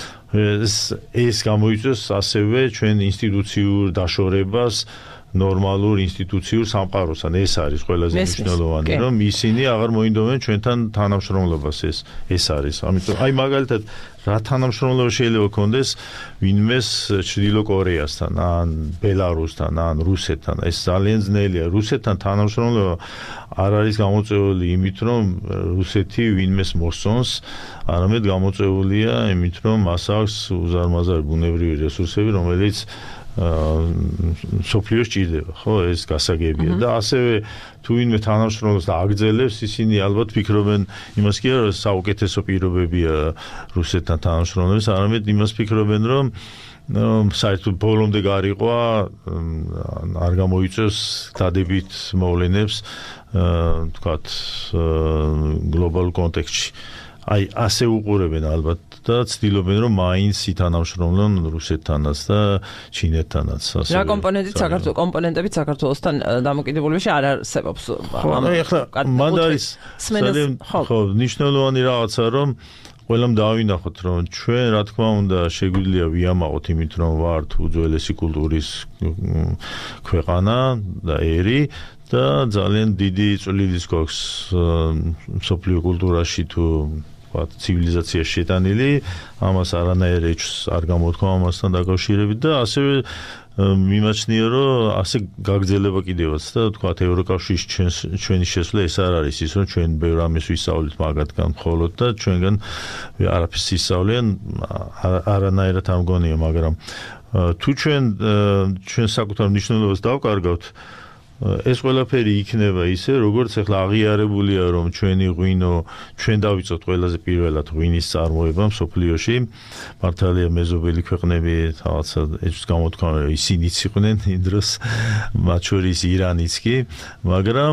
ეს გამოიწვევს ასევე ჩვენ ინსტიტუციურ დაშორებას ნორმალურ ინსტიტუციურ სამყაროსთან. ეს არის ყველაზე მნიშვნელოვანი, რომ ისინი აღარ მოინდომენ ჩვენთან თანამშრომლობას ეს არის. ამიტომ აი მაგალითად რა თანამშრომლობა შეიძლება კონდეს ვინმეს ჩრდილო კორეასთან, ან ბელარუსთან, ან რუსეთთან. ეს ძალიან ძნელია. რუსეთთან თანამშრომლობა არ არის გამოწვეული იმით, რომ რუსეთი ვინმეს მოსწონს, არამედ გამოწვეულია იმით, რომ მას აქვს უზარმაზარი ბუნებრივი რესურსები, რომელიც სოფლიოს ჭირდება, ხო, ეს გასაგებია და ასევე თუ ვინმე თანამშრომლობს და აგრძელებს, ისინი ალბათ ფიქრობენ იმას კი არა, საუკეთესო პირობებია რუსეთთან თანამშრომლობის, არამედ იმას ფიქრობენ, რომ საერთოდ ბოლომდე გარიყვა არ გამოიწევს დადებით მოვლენებს თქვათ გლობალურ კონტექსტში. აი ასე უყურებენ ალბათ და ცდილობენ რომ მაინც ითანამშრომლონ რუსეთთანაც და ჩინეთთანაც ასე. რა კომპონენტებით საქართველოსთან დამოკიდებულებაში არ არსებობს. ახლა მანდ არის ხო მნიშვნელოვანი რაღაცა რომ ყველამ დავინახოთ რომ ჩვენ რა თქმა უნდა შეგვიძლია ვიამაყოთ იმით რომ ვართ უძველესი კულტურის ქვეყანა და ერი და ძალიან დიდი წვლილი გვაქვს მსოფლიო კულტურაში თუ ვთქვათ ცივილიზაციაში შეტანილი, ამას არანაირ ეჭვს არ გამოთქვა ამასთან დაკავშირებით და ასევე მიმაჩნია რომ ასე გაგრძელება კიდევაც და ვთქვათ ევროკავშირის ჩვენი შესვლა ეს არ არის ის რომ ჩვენ ბევრ ამას ვისწავლით მაგათგან მხოლოდ და ჩვენგან არაფერს ისწავლიან არანაირად არ მგონია, მაგრამ თუ ჩვენ საკუთარ მნიშვნელობას დავკარგავთ ეს ყველაფერი იქნება ისე, როგორც ახლა აღიარებულია, რომ ჩვენი ღვინო, ჩვენ დავიწყოთ ყველაზე პირველად ღვინის წარმოება მსოფლიოში. მართალია მეზობელი ქვეყნები რაღაცა ეჭვს გამოთქვამენ, ისინიც იყვნენ იმ დროს, მათ შორის ირანიც კი, მაგრამ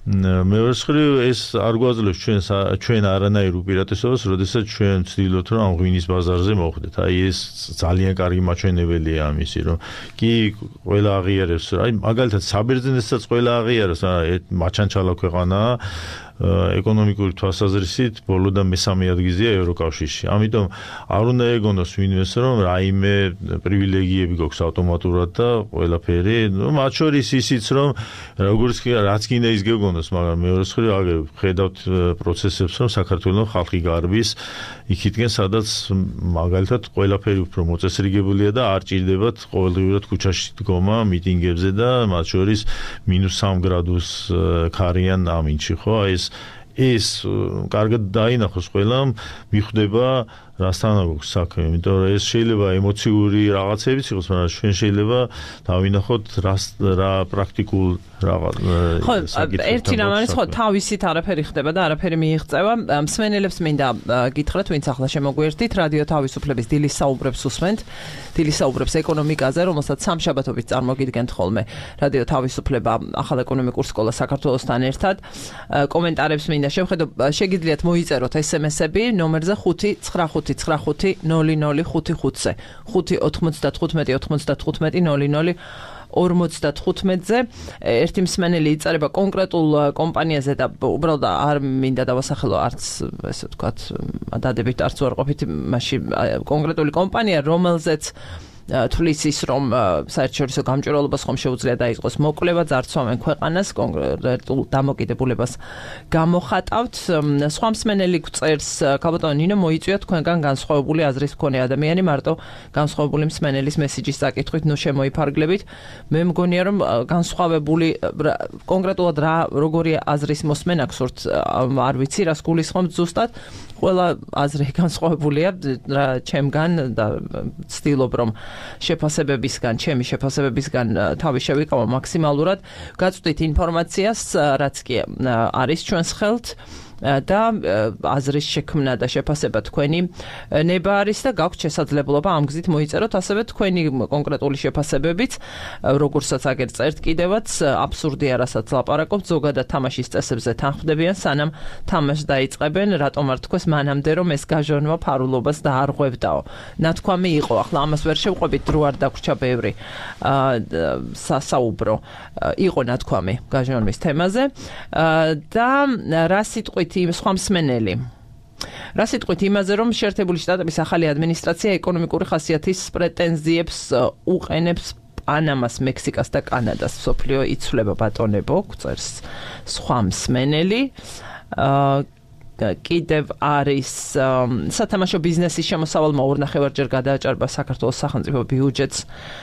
მეორე მხრივ ეს არ გვაძლევს ჩვენ არანაირ უპირატესობას, როდესაც ჩვენ ვცდილობთ რომ ამ ღვინის ბაზარზე მოვხდეთ. აი ეს ძალიან კარგი მაჩვენებელია ამისი, რომ კი ყველა აღიარებს, აი მაგალითად საბერძნეთსაც ყველა აღიარებს, მაჩანჩალა ქვეყანაა ეკონომიკური თვალსაზრისით ბოლო და მესამე ადგილზეა ევროკავშირში. ამიტომ არ უნდა ეგონოს ვინმეს რომ რაიმე პრივილეგიები გვაქვს ავტომატურად და ყველაფერი, მათ შორის ისიც რომ როგორც რაც კიდე ის გეგონოს, მაგრამ მეორე მხრივ ხედავთ პროცესებს, რომ საქართველოს ხალხი გარბის იქითკენ, სადაც მაგალითად ყველაფერი უფრო მოწესრიგებულია და არ ჭირდებათ ყოველდღიურად ქუჩაში დგომა მიტინგებზე და მათ შორის -3 გრადუს ქარიან ამინჩი, ხო? ეს კარგად დაინახოს ყველამ, მიხვდება რასთან აქვს საქმე, იმიტომ რომ ეს შეიძლება ემოციური რაღაცებიც იყოს, მაგრამ ჩვენ შეიძლება დავინახოთ რა პრაქტიკულ რაღაც ერთი რამ არის, ხო, თავისით არაფერი ხდება და არაფერი მიიღწევა. მსმენელებს მინდა გითხრათ, ვინც ახლა შემოგვიერთდით, რადიო თავისუფლების დილის საუბრებს უსმენთ. დილის საუბრებს ეკონომიკაზე, რომელსაც სამშაბათობით წარმოგიდგენთ ხოლმე რადიო თავისუფლება ახალ ეკონომიკურ სკოლას საქართველოსთან ერთად. კომენტარებს მინდა შევხედო, შეგიძლიათ მოიწეროთ SMS-ები ნომერზე 595-95-0055-ზე 595-95-0055-ზე. ერთი მსმენელი იწერება კონკრეტულ კომპანიაზე და უბრალოდ არ მინდა დავასახელო არც ესე ვთქვათ დადებით არც უარყოფით მაშინ კონკრეტული კომპანია, რომელზეც თulis ის რომ საერთაშორისო გამჭვირვალობას ხომ შეუძლია დაიწყოს მოკვლევა, ძარცვავენ ქვეყანას, კონკრეტულ დამოკიდებულებას გამოხატავთ. სხვა მსმენელი გვწერს, ქალბატონო ნინო, მოიწვია თქვენგან განსხვავებული აზრის მქონე ადამიანი, მარტო განსხვავებული მსმენელის მესიჯის საკითხვით, ნუ შემოიფარგლებით. მე მგონია რომ განსხვავებული კონკრეტულად როგორი აზრის მოსმენა გსურთ, არ ვიცი, რას გულისხმობთ ზუსტად. ყველა აზრი განსხვავებულია ჩემგან და ვცდილობ რომ ჩემი შეფასებებისგან თავი შევიკავო მაქსიმალურად. გაწვდით ინფორმაციას, რაც კი არის ჩვენს ხელთ და აზრის შექმნა და შეფასება თქვენი ნება არის და გაქვთ შესაძლებლობა ამ გზით მოიწეროთ ასევე თქვენი კონკრეტული შეფასებებიც, როგორცაც აგერ წერთ კიდევაც, აბსურდია რასაც ლაპარაკობთ, ზოგადად თამაშის წესებზე თანხმდებიან, სანამ თამაშს დაიწყებენ, რატომ არ თქვეს მანამდე რომ ეს გაჟონვა ფარულობას დაარღვევდაო. ნათქვამი იყო, ახლა ამას ვერ შევყვებით, დრო არ დაგვრჩა ბევრი სასაუბრო. იყო ნათქვამი გაჟონვის თემაზე და რა სიტყვით სხვა მსმენელი. რა სიტყვით იმაზე, რომ შეერთებული შტატების ახალი ადმინისტრაცია ეკონომიკური ხასიათის პრეტენზიებს უყენებს პანამას, მექსიკას და კანადას. სოფლიო იცვლება ბატონებო, წერს სხვა მსმენელი. კიდევ არის სათამაშო ბიზნესის შემოსავალმა 2.5-ჯერ გადააჭარბა საქართველოს სახელმწიფო ბიუჯეტს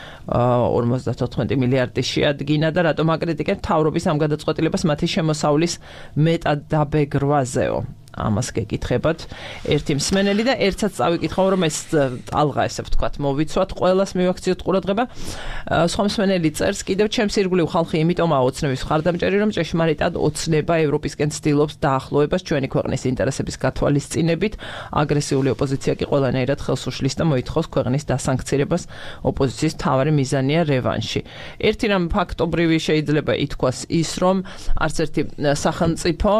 54 მილიარდი შეადგინა და რატომ აკრიტიკებთ მთავრობის ამ გადაწყვეტილებას მათი შემოსავლის მეტად დაბეგრვაზეო. ამას გეკითხებათ ერთი მსმენელი და ერთსაც წავიკითხავ რომ ეს ტალღა ესე ვთქვათ მოვიცვათ, ყველას მივაქციოთ ყურადღება. სხვა მსმენელი წერს კიდევ ჩემს ირგვლივ ხალხი იმიტომაა ოცნების მხარდამჭერი, რომ ჭეშმარიტად ოცნება ევროპისკენ ცდილობს დაახლოებას ჩვენი ქვეყნის ინტერესების გათვალისწინებით. აგრესიული ოპოზიცია კი ყველანაირად ხელს უშლის და მოითხოვს ქვეყნის დასანქცირებას. ოპოზიციის მთავარი მიზანია რევანში. ერთი რამ ფაქტობრივი შეიძლება ითქვას ის, რომ არც ერთი სახელმწიფო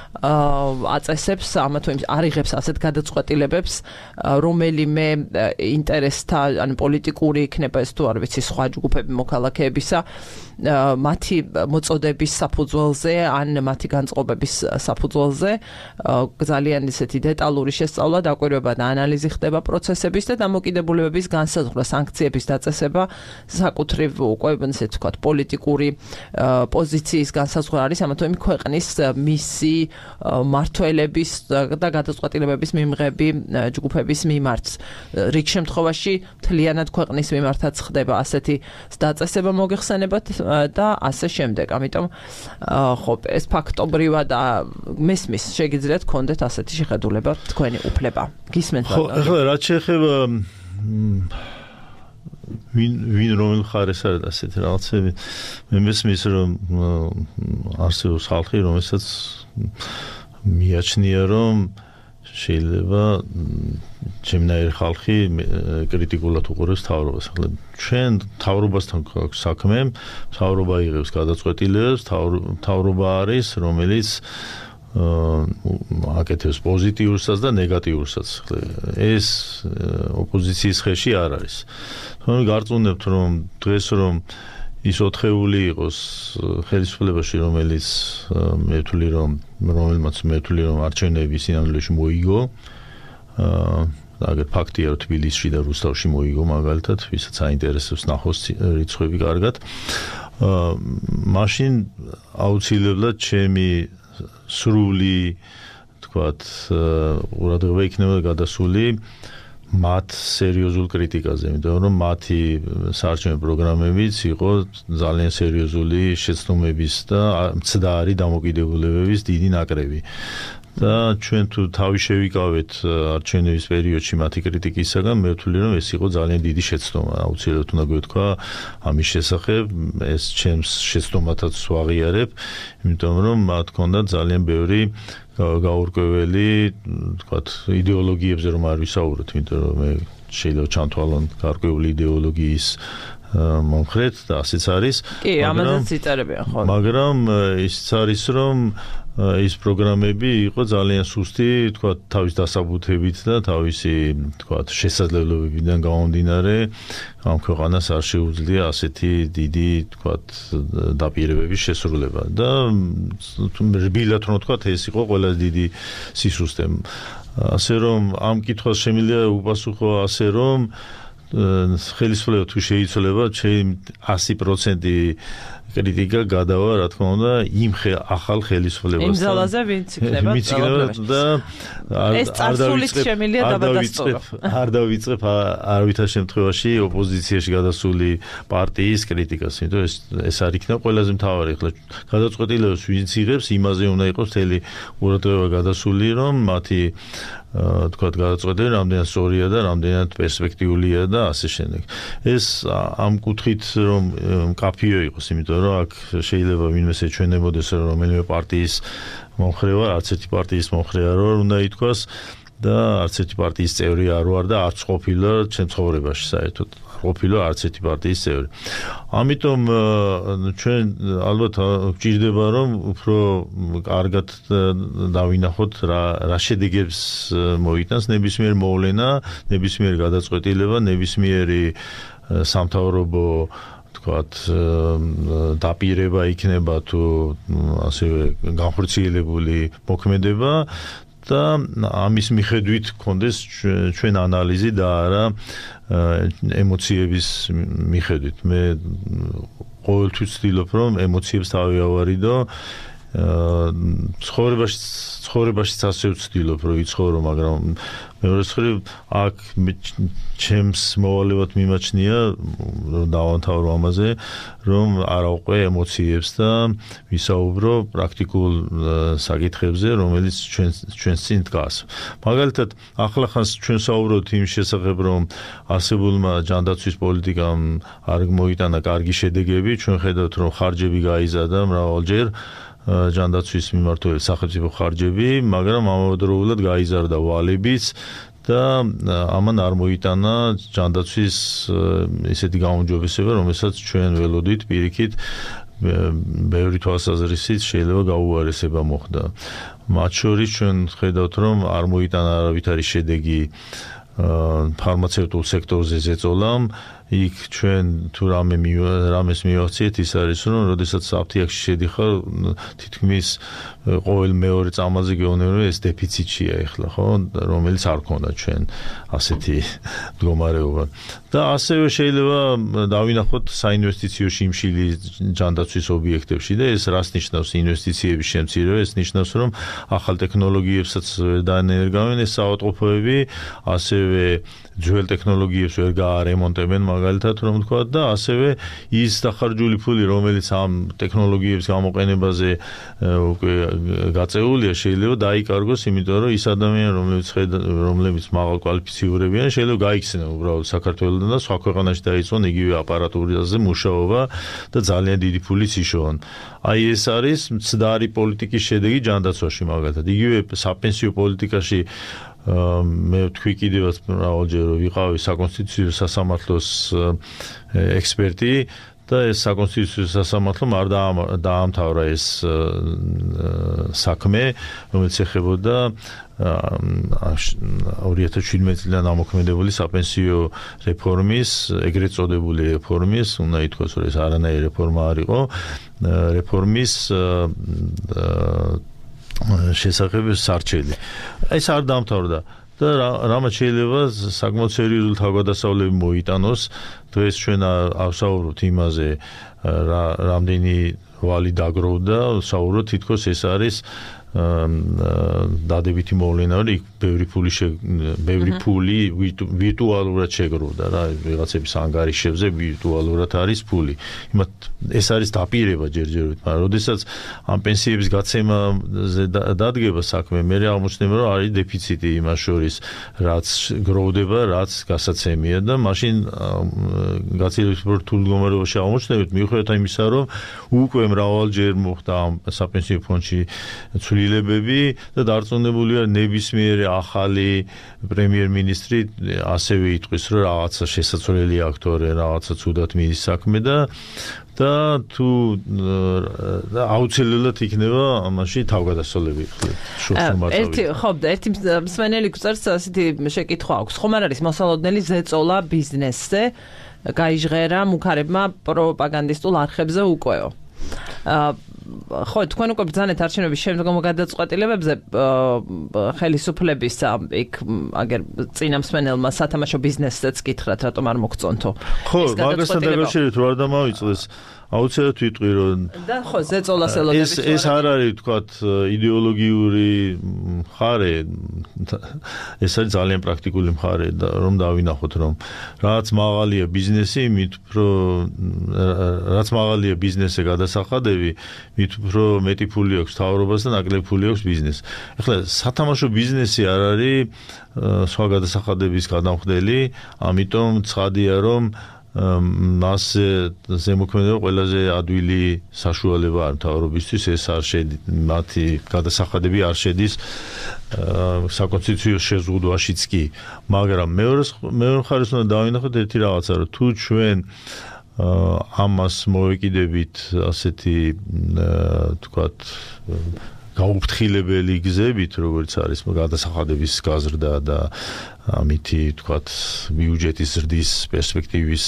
ამა თუ იმ არიღებს ასეთ გადაწყვეტილებებს, რომელიმე ინტერესთა, ან პოლიტიკური იქნება ეს თუ არ ვიცი, სხვა ჯგუფები მოქალაქეებისა, მათი მოწოდების საფუძველზე, ან მათი განწყობების საფუძველზე. ძალიან ისეთი დეტალური შესწავლა, დაკვირვება და ანალიზი ხდება პროცესების და დამოკიდებულებების განსაზღვრა, სანქციების დაწესება, საკუთრივ უკვე ესე ვთქვათ, პოლიტიკური პოზიციის განსაზღვრა არის ამა თუ იმ ქვეყნის მისი მართველების და გადაწყვეტილებების მიმღები ჯგუფების მიმართ. რიგ შემთხვევაში მთლიანად ქვეყნის მიმართაც ხდება ასეთი დაწესება, მოგეხსენებათ და ასე შემდეგ. ამიტომ ხო, ეს ფაქტობრივად მესმის, შეგიძლიათ გქონდეთ ასეთი შეხედულება, თქვენი უფლება. გისმენთ ბატონო. ხო, ახლა რაც შეეხება ვინ რომელ მხარეს არის ასეთი რაღაცები, მე მესმის რომ არსებობს ხალხი, რომელსაც მიაჩნია რომ შეიძლება ჩემნაირი ხალხი კრიტიკულად უყურებს მთავრობას. ახლა ჩვენ მთავრობასთან გვაქვს საქმე, მთავრობა იღებს გადაწყვეტილებებს, მთავრობა არის, რომელიც აკეთებს პოზიტიურსაც და ნეგატიურსაც. ეს ოპოზიციის ხელში არ არის. თუმცა გარწმუნებთ, რომ დღეს რომ ის 4-ეული იყოს ხელისუფლებაში, რომელმაც მე ვთვლი, რომ არჩევნები სინამდვილეში მოიგო. აგერ ფაქტია, რომ თბილისში და რუსთავში მოიგო მაგალითად, ვისაც აინტერესებს ნახოს რიცხვები კარგად. მაშინ აუცილებლად ჩემი სრული, თქვათ, ყურადღება იქნება გადასული მათ სერიოზულ კრიტიკაზე, იმიტომ რომ მათი საარჩევნო პროგრამებიც იყო ძალიან სერიოზული შეცდომების და მცდარი დამოკიდებულებების დიდი ნაკრები. და ჩვენ თუ თავი შევიკავეთ არჩევნების პერიოდში მათი კრიტიკისაგან, მე ვთვლი, რომ ეს იყო ძალიან დიდი შეცდომა. აუცილებლად უნდა გვეთქვა ამის შესახებ, ეს ჩემს შეცდომათაც ვაღიარებ, იმიტომ რომ მათ ჰქონდათ ძალიან ბევრი გაურკვეველი, თქვათ, იდეოლოგიებზე რომ არ ვისაუბროთ, იმიტომ რომ მე შეიძლება ჩამთვალონ გარკვეული იდეოლოგიის მომხრედ და ასეც არის. კი, ამაზეც იწერებიან ხოლმე. მაგრამ ისიც არის, რომ ის პროგრამები იყო ძალიან სუსტი, თქვათ, თავის დასაბუთებით და თავისი, თქვათ, შესაძლებლობებიდან გამომდინარე, ამ ქვეყანას არ შეუძლია ასეთი დიდი, თქვათ, დაპირებების შესრულება. და რბილად რომ ვთქვათ, ეს იყო ყველაზე დიდი სისუსტე. ასე რომ ამ კითხვას შემიძლია უპასუხო ასე რომ ხელისუფლება თუ შეიცვლება, 100% კრიტიკა გადავა, რა თქმა უნდა, იმ ახალ ხელისუფლებასთან. იმ ძალაზე ვინც იქნება და ეს წარსულით შემიძლია დაბადასწორო. არ დავიწყებ არავითარ შემთხვევაში ოპოზიციაში გადასული პარტიის კრიტიკას, იმიტომ ეს არ იქნება ყველაზე მთავარი. ახლა გადაწყვეტილებას ვინც იღებს, იმაზე უნდა იყოს მთელი ყურადღება გადასული, რომ მათი თქვათ გადაწყვეტილება რამდენად სწორია და რამდენად პერსპექტიულია და ასე შემდეგ. ეს ამ კუთხით რომ მკაფიო იყოს, იმიტომ რომ აქ შეიძლება ვინმეს ეჩვენებოდეს რომ რომელიმე პარტიის მომხრე ვარ, არც ერთი პარტიის მომხრე არ ვარ, უნდა ითქვას და არც ერთი პარტიის წევრი არ ვარ და არც ყოფილა ჩემ ცხოვრებაში საერთოდ. ყოფილა არც ერთი პარტიის წევრი. ამიტომ ჩვენ ალბათ გვჭირდება რომ უფრო კარგად დავინახოთ რა შედეგებს მოიტანს ნებისმიერ მოვლენა, ნებისმიერ გადაწყვეტილება, ნებისმიერი სამთავრობო თქვათ დაპირება იქნება თუ ასევე განხორციელებული მოქმედება და ამის მიხედვით გქონდეს ჩვენ ანალიზი და არა ემოციების მიხედვით. მე ყოველთვის ვცდილობ რომ ემოციებს თავი ავარიდო. ცხოვრებაშიც ასე ვცდილობ რომ ვიცხოვრო, მაგრამ მეორე მხრივ აქ ჩემს მოვალეობად მიმაჩნია რომ დავამთავრო ამაზე, რომ არ ავყვე ემოციებს და ვისაუბრო პრაქტიკულ საკითხებზე, რომელიც ჩვენს წინ დგას. მაგალითად, ახლახანს ჩვენ საუბრობთ იმ შესახებ, რომ არსებულმა ჯანდაცვის პოლიტიკამ არ მოიტანა კარგი შედეგები, ჩვენ ხედავთ, რომ ხარჯები გაიზარდა მრავალჯერ ჯანდაცვის მიმართულებით სახელმწიფო ხარჯები, მაგრამ ამავდროულად გაიზარდა ვალებიც და ამან არ მოიტანა ჯანდაცვის ისეთი გაუმჯობესება, რომელსაც ჩვენ ველოდით პირიქით ბევრი თვალსაზრისით შეიძლება გაუარესება მოხდა. მათ შორის ჩვენ ხედავთ, რომ არ მოიტანა არავითარი შედეგი ფარმაცევტულ სექტორზე ზეწოლამ. იქ ჩვენ თუ რამეს მივახციეთ, ის არის რომ როდესაც აფთიაქში შედიხარ, თითქმის ყოველ მეორე წამალზე გეუბნები რომ ეს დეფიციტია ეხლა, ხო, რომელიც არ ქონდა ჩვენ ასეთი მდგომარეობა. და ასევე შეიძლება დავინახოთ საინვესტიციო შიმშილი ჯანდაცვის ობიექტებში და ეს რას ნიშნავს ინვესტიციების შემცირება? ეს ნიშნავს რომ ახალ ტექნოლოგიებსაც დაენერგავენ ეს საავადმყოფოები, ასევე ძველ ტექნოლოგიებს ვერ გაარემონტებენ მაგალითად რომ თქვა და ასევე ის დახარჯული ფული რომელიც ამ ტექნოლოგიების გამოყენებაზე უკვე გაწეულია შეიძლება დაიკარგოს იმიტომ რომ ის ადამიანი რომლებიც მაღალ კვალიფიციურებიან შეიძლება გაიქცნენ უბრალოდ საქართველოსთან და სხვა ქვეყანაში დაიწყონ იგივე აპარატურაზე მუშაობა და ძალიან დიდი ფულიც იშოვონ. Აი ეს არის მცდარი პოლიტიკის შედეგი ჯანდაცვაში მაგალითად. იგივე საპენსიო პოლიტიკაში მე ვთქვი კიდევაც მრავალჯერ რომ ვიყავი საკონსტიტუციო სასამართლოს ექსპერტი და ეს საკონსტიტუციო სასამართლომ არ დაამთავრა ეს საქმე, რომელიც ეხებოდა 2017 წლიდან ამოქმედებული საპენსიო რეფორმის, ეგრეთ წოდებული რეფორმის, უნდა ითქვას, რომ ეს არანაირი რეფორმა არ იყო, რეფორმის შესახებ სარჩელი. ეს არ დამთავრდა და რამაც შეიძლება საკმაოდ სერიოზული თავგადასავლები მოიტანოს. დღეს ჩვენ ავსაუბრობთ იმაზე, რამდენი ვალი დაგროვდა, საუბრობთ თითქოს ეს არის დადებითი მოვლენა, რომ ბევრი ფული ვირტუალურად შეგროვდა რა, ვიღაცების ანგარიშებზე ვირტუალურად არის ფული. ეს არის დაპირება ჯერჯერობით, მაგრამ როდესაც ამ პენსიების გაცემაზე დადგება საქმე, მე აღმოჩნდება, რომ არის დეფიციტი იმას შორის, რაც გროვდება, რაც გასაცემია და მაშინ გაცილებით რთულ მდგომარეობაში აღმოჩნდებით, მიუხედავად იმისა, რომ უკვე მრავალჯერ მოხდა ამ საპენსიო ფონდში ცვლილებები და დარწმუნებულია ნებისმიერი ახალი პრემიერ-მინისტრი ასევე იტყვის, რომ რაღაცა შესაძლებელი აქვს თორე რაღაცა ცუდად მიდის საქმე და თუ აუცილებლად იქნება ამაში თავგადასავლები. ერთი მსმენელი გვწერს ასეთი შეკითხვა აქვს. ხომ არ არის მოსალოდნელი ზეწოლა ბიზნესზე გაიჟღერა მუქარებმა პროპაგანდისტულ არხებზე უკვეო. ხო, თქვენ უკვე ბრძანეთ არჩევნების შემდგომ გადაწყვეტილებებზე ხელისუფლების იქ აგერ წინა მსმენელმა სათამაშო ბიზნესზეც კითხრათ, რატომ არ მოგწონთო. ხო, მაგასთან დაკავშირებით რა დამავიწყდეს, აუცილებლად ვიტყვი, რომ და ხო, ზეწოლას ელოდებით. ეს არ არის, თქვათ, იდეოლოგიური მხარე, ეს არის ძალიან პრაქტიკული მხარე, რომ დავინახოთ, რომ რაც მაღალია ბიზნესი, მით უფრო რაც მაღალია ბიზნესზე გადასახადები, მით უფრო მეტი ფული აქვს მთავრობას და ნაკლები ფული აქვს ბიზნესს. ეხლა სათამაშო ბიზნესი არ არის სხვა გადასახადების გადამხდელი, ამიტომ ცხადია, რომ მას ზემოქმედება ყველაზე ადვილი საშუალება არ მთავრობისთვის, ეს არ მათი გადასახადები არ შედის საკონსტიტუციო შეზღუდვაშიც კი, მაგრამ მეორე მხარეს უნდა დავინახოთ ერთი რაღაცა, რომ თუ ჩვენ ამას მოვეკიდებით ასეთი თქვათ გაუფრთხილებელი გზებით, როგორც არის გადასახადების გაზრდა და ამითი თქვათ ბიუჯეტის ზრდის პერსპექტივის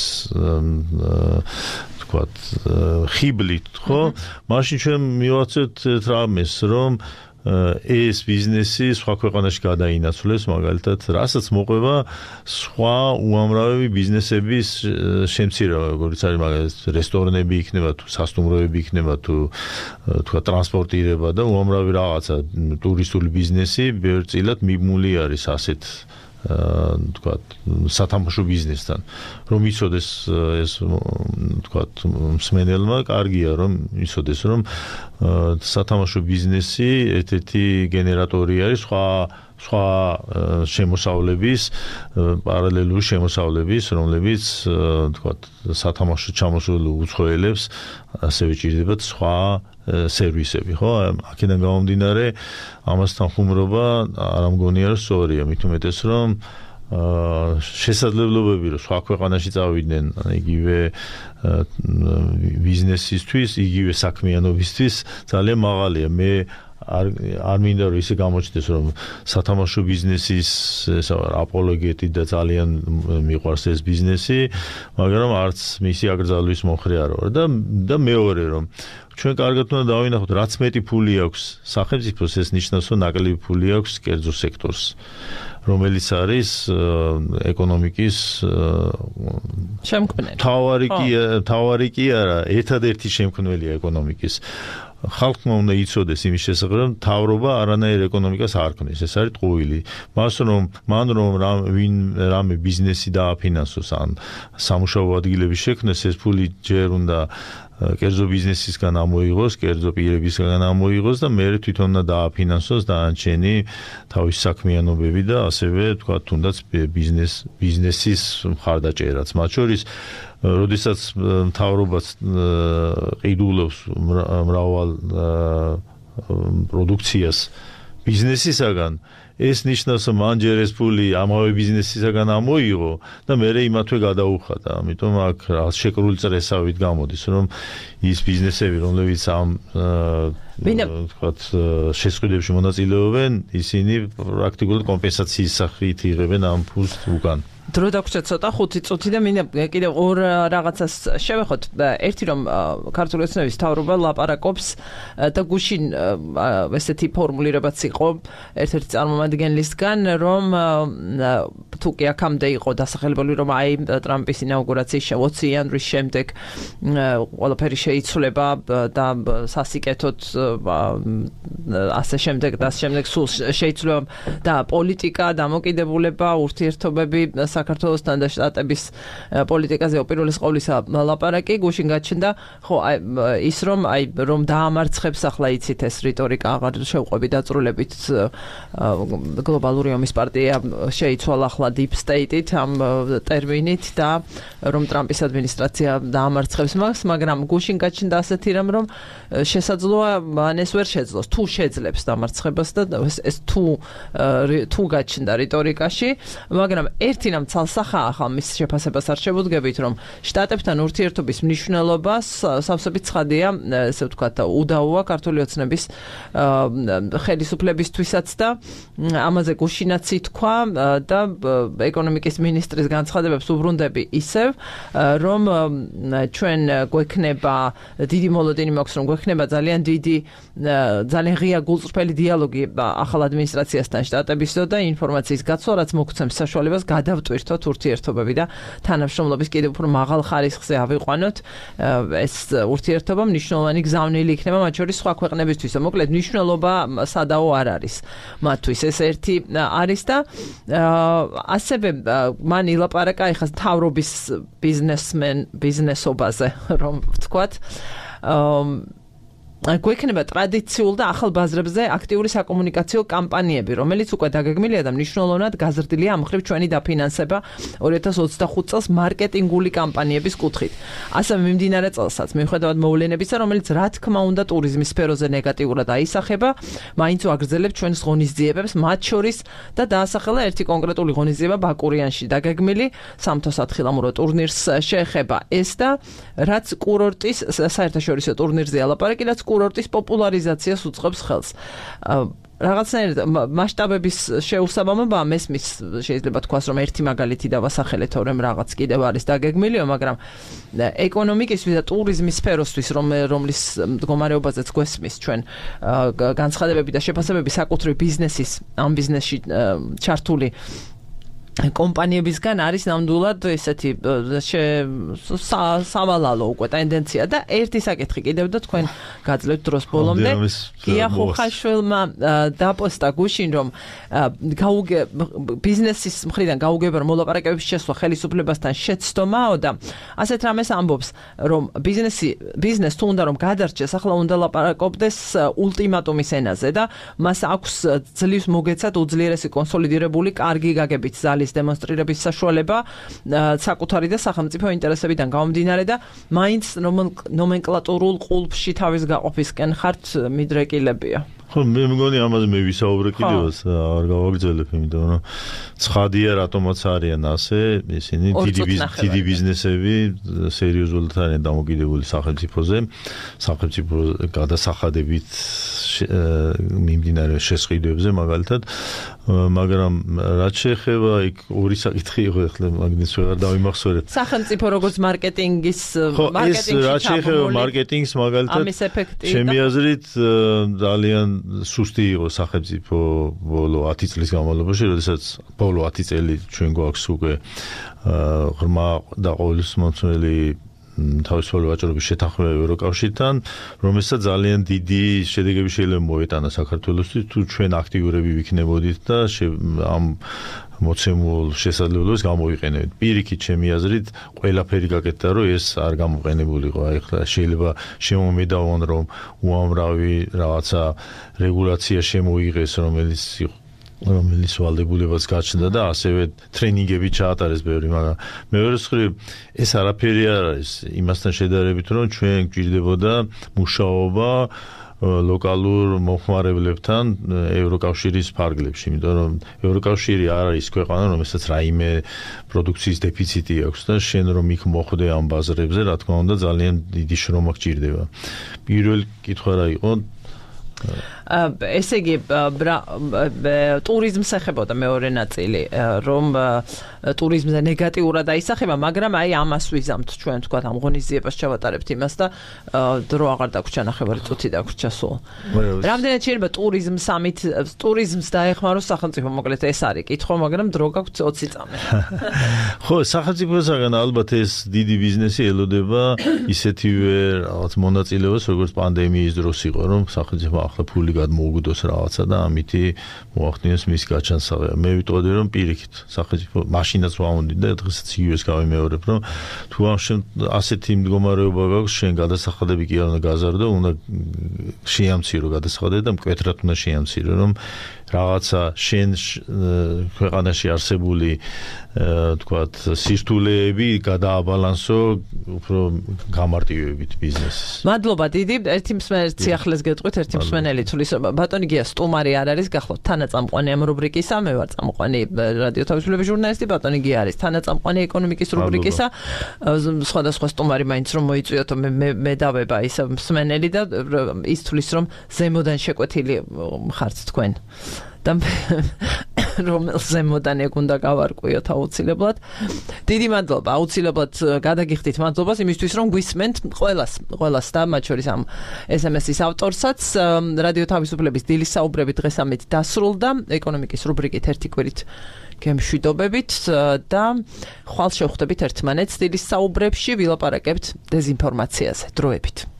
თქვათ ხიბლით, ხო? მაშინ ჩვენ მივაცეთ რამეს, რომ ეს ბიზნესი სხვა ქვეყანაში გადაინაცვლეს, მაგალითად, რასაც მოყვება სხვა უამრავი ბიზნესების შემცირება, როგორც არის მაგალითად რესტორნები იქნება, თუ სასტუმროები იქნება, თუ თქვა ტრანსპორტირება და უამრავი რაღაცა ტურისტული ბიზნესი ბევრწილად მიბმული არის ასეთ თქვათ სათამაშო ბიზნესთან. რომ იცოდეს ეს თქვათ მსმენელმა, კარგია რომ იცოდეს, რომ სათამაშო ბიზნესი ერთ-ერთი გენერატორი არის სხვა შემოსავლების, პარალელური შემოსავლების, რომლებიც თქვათ სათამაშო ჩამოსულ უცხოელებს ასევე ჭირდებათ სხვა სერვისები, ხო? აქედან გამომდინარე, ამასთან ხუმრობა არ მგონია რომ სწორია, მით უმეტეს რომ შესაძლებლობები რომ სხვა ქვეყანაში წავიდნენ იგივე ბიზნესისთვის, იგივე საქმიანობისთვის ძალიან მაღალია. მე არ მინდა რომ ისე გამოჩნდეს რომ სათამაშო ბიზნესის აპოლოგეტი და ძალიან მიყვარს ეს ბიზნესი, მაგრამ არც მისი აკრძალვის მომხრე არ ვარ და მეორე რომ ჩვენ კარგად უნდა დავინახოთ, რაც მეტი ფული აქვს სახელმწიფოს, ეს ნიშნავს, რომ ნაკლები ფული აქვს კერძო სექტორს, რომელიც არის ეკონომიკის შემქმნელი. თავარი კი არა, ერთადერთი შემქმნელია ეკონომიკის. ხალხმა უნდა იცოდეს იმის შესახებ, რომ მთავრობა არანაირ ეკონომიკას არ ქმნის, ეს არის ტყუილი. მან რომ რამე ბიზნესი დააფინანსოს ან სამუშაო ადგილების შექმნას, ეს ფული ჯერ უნდა კერძო ბიზნესისგან ამოიღოს, კერძო პირებისგან ამოიღოს და მერე თვითონ უნდა დააფინანსოს დანარჩენი თავის საქმიანობები და ასევე თქვა თუნდაც ბიზნესის მხარდაჭერაც. მათ შორის როდესაც მთავრობაც ყიდულობს მრავალ პროდუქციას ბიზნესისაგან, ეს ნიშნავს, რომ მან ჯერ ეს ფული ამავე ბიზნესისაგან ამოიღო და მერე იმათვე გადაუხადა. ამიტომ აქ შეკრული წრესავით გამოდის, რომ ის ბიზნესები, რომლებიც ამ ვთქვათ შესყიდვებში მონაწილეობენ, ისინი პრაქტიკულად კომპენსაციის სახით იღებენ ამ ფულს უკან. დრო დაგვრჩა ცოტა 5 წუთი და მინდა კიდევ ორ რაღაცას შევეხოთ. ერთი რომ ქართული ოცნების მთავრობა ლაპარაკობს და გუშინ ესეთი ფორმულირებაც იყო ერთ-ერთი წარმომადგენლისგან, რომ თუ კი აქამდე იყო დასახელებული, რომ აი ტრამპის ინაუგურაციის 20 იანვრის შემდეგ ყველაფერი შეიცვლება და სასიკეთოდ ასე შემდეგ და ასე შემდეგ სულ შეიცვლება და პოლიტიკა, დამოკიდებულება, ურთიერთობები საქართველოსთან და შტატების პოლიტიკაზე უპირველეს ყოვლისა ლაპარაკი გუშინ გაჩნდა, ხო ის რომ დაამარცხებს ახლა იცით ეს რიტორიკა აღარ შევყვები დაწრულებით გლობალური ომის პარტია შეიცვალა ახლა deep state-ით ამ ტერმინით და რომ ტრამპის ადმინისტრაცია დაამარცხებს მას, მაგრამ გუშინ გაჩნდა ასეთი რამ, რომ შესაძლოა ან ეს ვერ შეძლოს, თუ შეძლებს დამარცხებას და ეს თუ გაჩნდა რიტორიკაში, მაგრამ ერთი რამ ცალსახა ახლა მის შეფასებას არ შევუდგებით, რომ შტატებთან ურთიერთობის მნიშვნელობას სავსებით ცხადია, ესე ვთქვათ, უდაოა ქართული ოცნების ხელისუფლებისთვისაც და ამაზე გუშინაც ითქვა და ეკონომიკის მინისტრის განცხადებებს უბრუნდები ისევ, რომ ჩვენ გვექნება დიდი მოლოდინი მაქვს, რომ გვექნება ძალიან ღია გულწრფელი დიალოგი ახალ ადმინისტრაციასთან შტატებისო და ინფორმაციის გაცვლა, რაც მოგცემს საშუალებას გადავტვირთოთ ურთიერთობები და თანამშრომლობის კიდევ უფრო მაღალ ხარისხზე ავიყვანოთ ეს ურთიერთობა მნიშვნელოვანი გზავნილი იქნება მათ შორის სხვა ქვეყნებისთვის. მოკლედ მნიშვნელობა სადაო არ არის მათთვის. ეს ერთი არის და ასევე მან ილაპარაკა ეხლა მთავრობის ბიზნესობაზე, რომ ვთქვათ გვექნება ტრადიციულ და ახალ ბაზრებზე აქტიური საკომუნიკაციო კამპანიები, რომელიც უკვე დაგეგმილია და მნიშვნელოვნად გაზრდილია ამ მხრივ ჩვენი დაფინანსება 2025 წელს მარკეტინგული კამპანიების კუთხით. ასევე მიმდინარე წელსაც, მიუხედავად მოვლენებისა, რომელიც რა თქმა უნდა ტურიზმის სფეროზე ნეგატიურად აისახება, მაინც ვაგრძელებთ ჩვენს ღონისძიებებს, მათ შორის და დაასახელა ერთი კონკრეტული ღონისძიება ბაკურიანში დაგეგმილი სამთო-სათხილამურო ტურნირს შეეხება ეს და რაც კურორტის საერთაშორისო ტურნირზე ალაპარაკი, რაც კურორტის პოპულარიზაციას უწყობს ხელს. რაღაცნაირად მასშტაბების შეუსაბამობა მესმის შეიძლება თქვას, რომ ერთი მაგალითი დავასახელეთ, თორემ რაღაც კიდევ არის დაგეგმილი, მაგრამ ეკონომიკისთვის და ტურიზმის სფეროსთვის, რომლის მდგომარეობაზეც გვესმის ჩვენ განცხადებები და შეფასებები საკუთრივ ბიზნესის ამ ბიზნესში ჩართული კომპანიებისგან არის ნამდვილად ესეთი სავალალო უკვე ტენდენცია და ერთი საკითხი კიდევ და თქვენ გაძლევთ დროს ბოლომდე გია ხოხაშვილმა დაპოსტა გუშინ, რომ ბიზნესის მხრიდან გაუგებრ მოლაპარაკებების შესვლა ხელისუფლებასთან შეცდომაო და ასეთ რამეს ამბობს, რომ ბიზნეს თუ უნდა რომ გადარჩეს, ახლა უნდა ლაპარაკობდეს ულტიმატუმის ენაზე და მას აქვს ძლივს მოგეცათ უძლიერესი კონსოლიდირებული კარგი გაგებით ზალი დემონსტრირების საშუალება საკუთარი და სახელმწიფო ინტერესებიდან გამომდინარე და მაინც ნომენკლატურულ ყულფში თავის გაყოფისკენ ხართ მიდრეკილებია. ხო, მე მგონი ამაზე მე ვისაუბრე კიდევაც, არ გავაგრძელებ, იმიტომ რომ ცხადია რატომაც არიან ასე, ისინი დიდი ბიზნესები სერიოზულად არიან დამოკიდებული სახელმწიფოზე, სახელმწიფო გადასახადებით მიმდინარე შესყიდვებზე მაგალითად, მაგრამ რაც შეეხება იქ ორი საკითხი იყო, ახლა მაგნეს ვეღარ დავიმახსოვრებ. სახელმწიფო როგორც მარკეტინგის რაც შეეხება მარკეტინგს მაგალითად, ჩემი აზრით ძალიან სუსტი იყო სახელმწიფო ბოლო 10 წლის განმავლობაში, როდესაც ბოლო 10 წელი ჩვენ გვაქვს უკვე ღრმა და ყოველსმომცველი თავისუფალი ვაჭრობის შეთანხმება ევროკავშირთან, რომელსაც ძალიან დიდი შედეგები შეიძლება მოეტანა საქართველოსთვის, თუ ჩვენ აქტიურები ვიქნებოდით და ამ მოცემულ შესაძლებლობას გამოიყენებთ. პირიქით ჩემი აზრით, ყველაფერი გაკეთდა, რომ ეს არ გამოყენებულიყო. აი ხლა შეიძლება შემომედავონ, რომ უამრავი რაღაცა რეგულაცია შემოიღეს, რომელიც ვალდებულებას გაჩნდა და ასევე ტრენინგები ჩაატარეს ბევრი, მაგრამ მეორე მხრივ ეს არაფერი არ არის იმასთან შედარებით, რომ ჩვენ გვჭირდებოდა მუშაობა ლოკალურ მომხმარებლებთან ევროკავშირის ფარგლებში, იმიტომ რომ ევროკავშირი არ არის ქვეყანა, რომელსაც რაიმე პროდუქციის დეფიციტი აქვს და შენ რომ იქ მოხვდე ამ ბაზრებზე, რა თქმა უნდა, ძალიან დიდი შრომა გჭირდება. პირველი კითხვა რა იყო? ესე იგი ტურიზმს ეხებოდა მეორე ნაწილი, რომ ტურიზმზე ნეგატიურად აისახება, მაგრამ აი ამას ვიზამთ ჩვენ თქვა ამ ღონისძიებას ჩავატარებთ იმას და დრო აღარ დაგვრჩა ნახევარი წუთი დაგვრჩა სულ. რამდენად შეიძლება ტურიზმს დაეხმაროს სახელმწიფო, მოკლედ ეს არის კითხვა, მაგრამ დრო გაგვთ 20 წამი. ხო, სახელმწიფოსაგან ალბათ ეს დიდი ბიზნესი ელოდება ისეთივე რაღაც მონაწილეობას, როგორც პანდემიის დროს იყო, რომ სახელმწიფო ახლა ფული გადმოუგდოს რაღაცა და ამითი მოახდინოს მის გაჩანსაღება. მე ვიტყოდი რომ პირიქით სახელმწიფო მაშინაც ვამონდი და დღესაც იგივეს გავიმეორებ, რომ თუ ასეთი მდგომარეობა გაქვს, შენ გადასახადები კი არ უნდა გაზარდო, უნდა შეამცირო გადასახადები და მკვეთრად უნდა შეამცირო, რომ რაღაცა შენ ქვეყანაში არსებული თქვათ სირთულეები გადააბალანსო უფრო გამარტივებით ბიზნესის. მადლობა დიდი, ერთი მსმენელი ციახლეს გეტყვით, ერთი მსმენელი თulis ბატონი გია სტუმარი არ არის, გახლავთ თანაწამყვანი ამ რუბრიკისა, მე ვარ წამყვანი რადიო თავისუფლების ჟურნალისტი, ბატონი გია არის თანაწამყვანი ეკონომიკის რუბრიკისა. სხვადასხვა სტუმარი მაინც რომ მოიწვიოთ, მე დავება ის მსმენელი და ის თulis რომ ზემოდან შეკვეთილი ხართ თქვენ. და რომელ ზემოდან ეგ უნდა გავარკვიოთ აუცილებლად. დიდი მადლობა, აუცილებლად გადაგიხდით მადლობას იმისთვის, რომ გვისმენთ ყველას და მათ შორის ამ SMS-ის ავტორსაც. რადიო თავისუფლების დილის საუბრები დღეს ამით დასრულდა, ეკონომიკის რუბრიკით ერთი კვირით გემშვიდობებით და ხვალ შევხვდებით ერთმანეთს დილის საუბრებში, ვილაპარაკებთ დეზინფორმაციაზე. დროებით.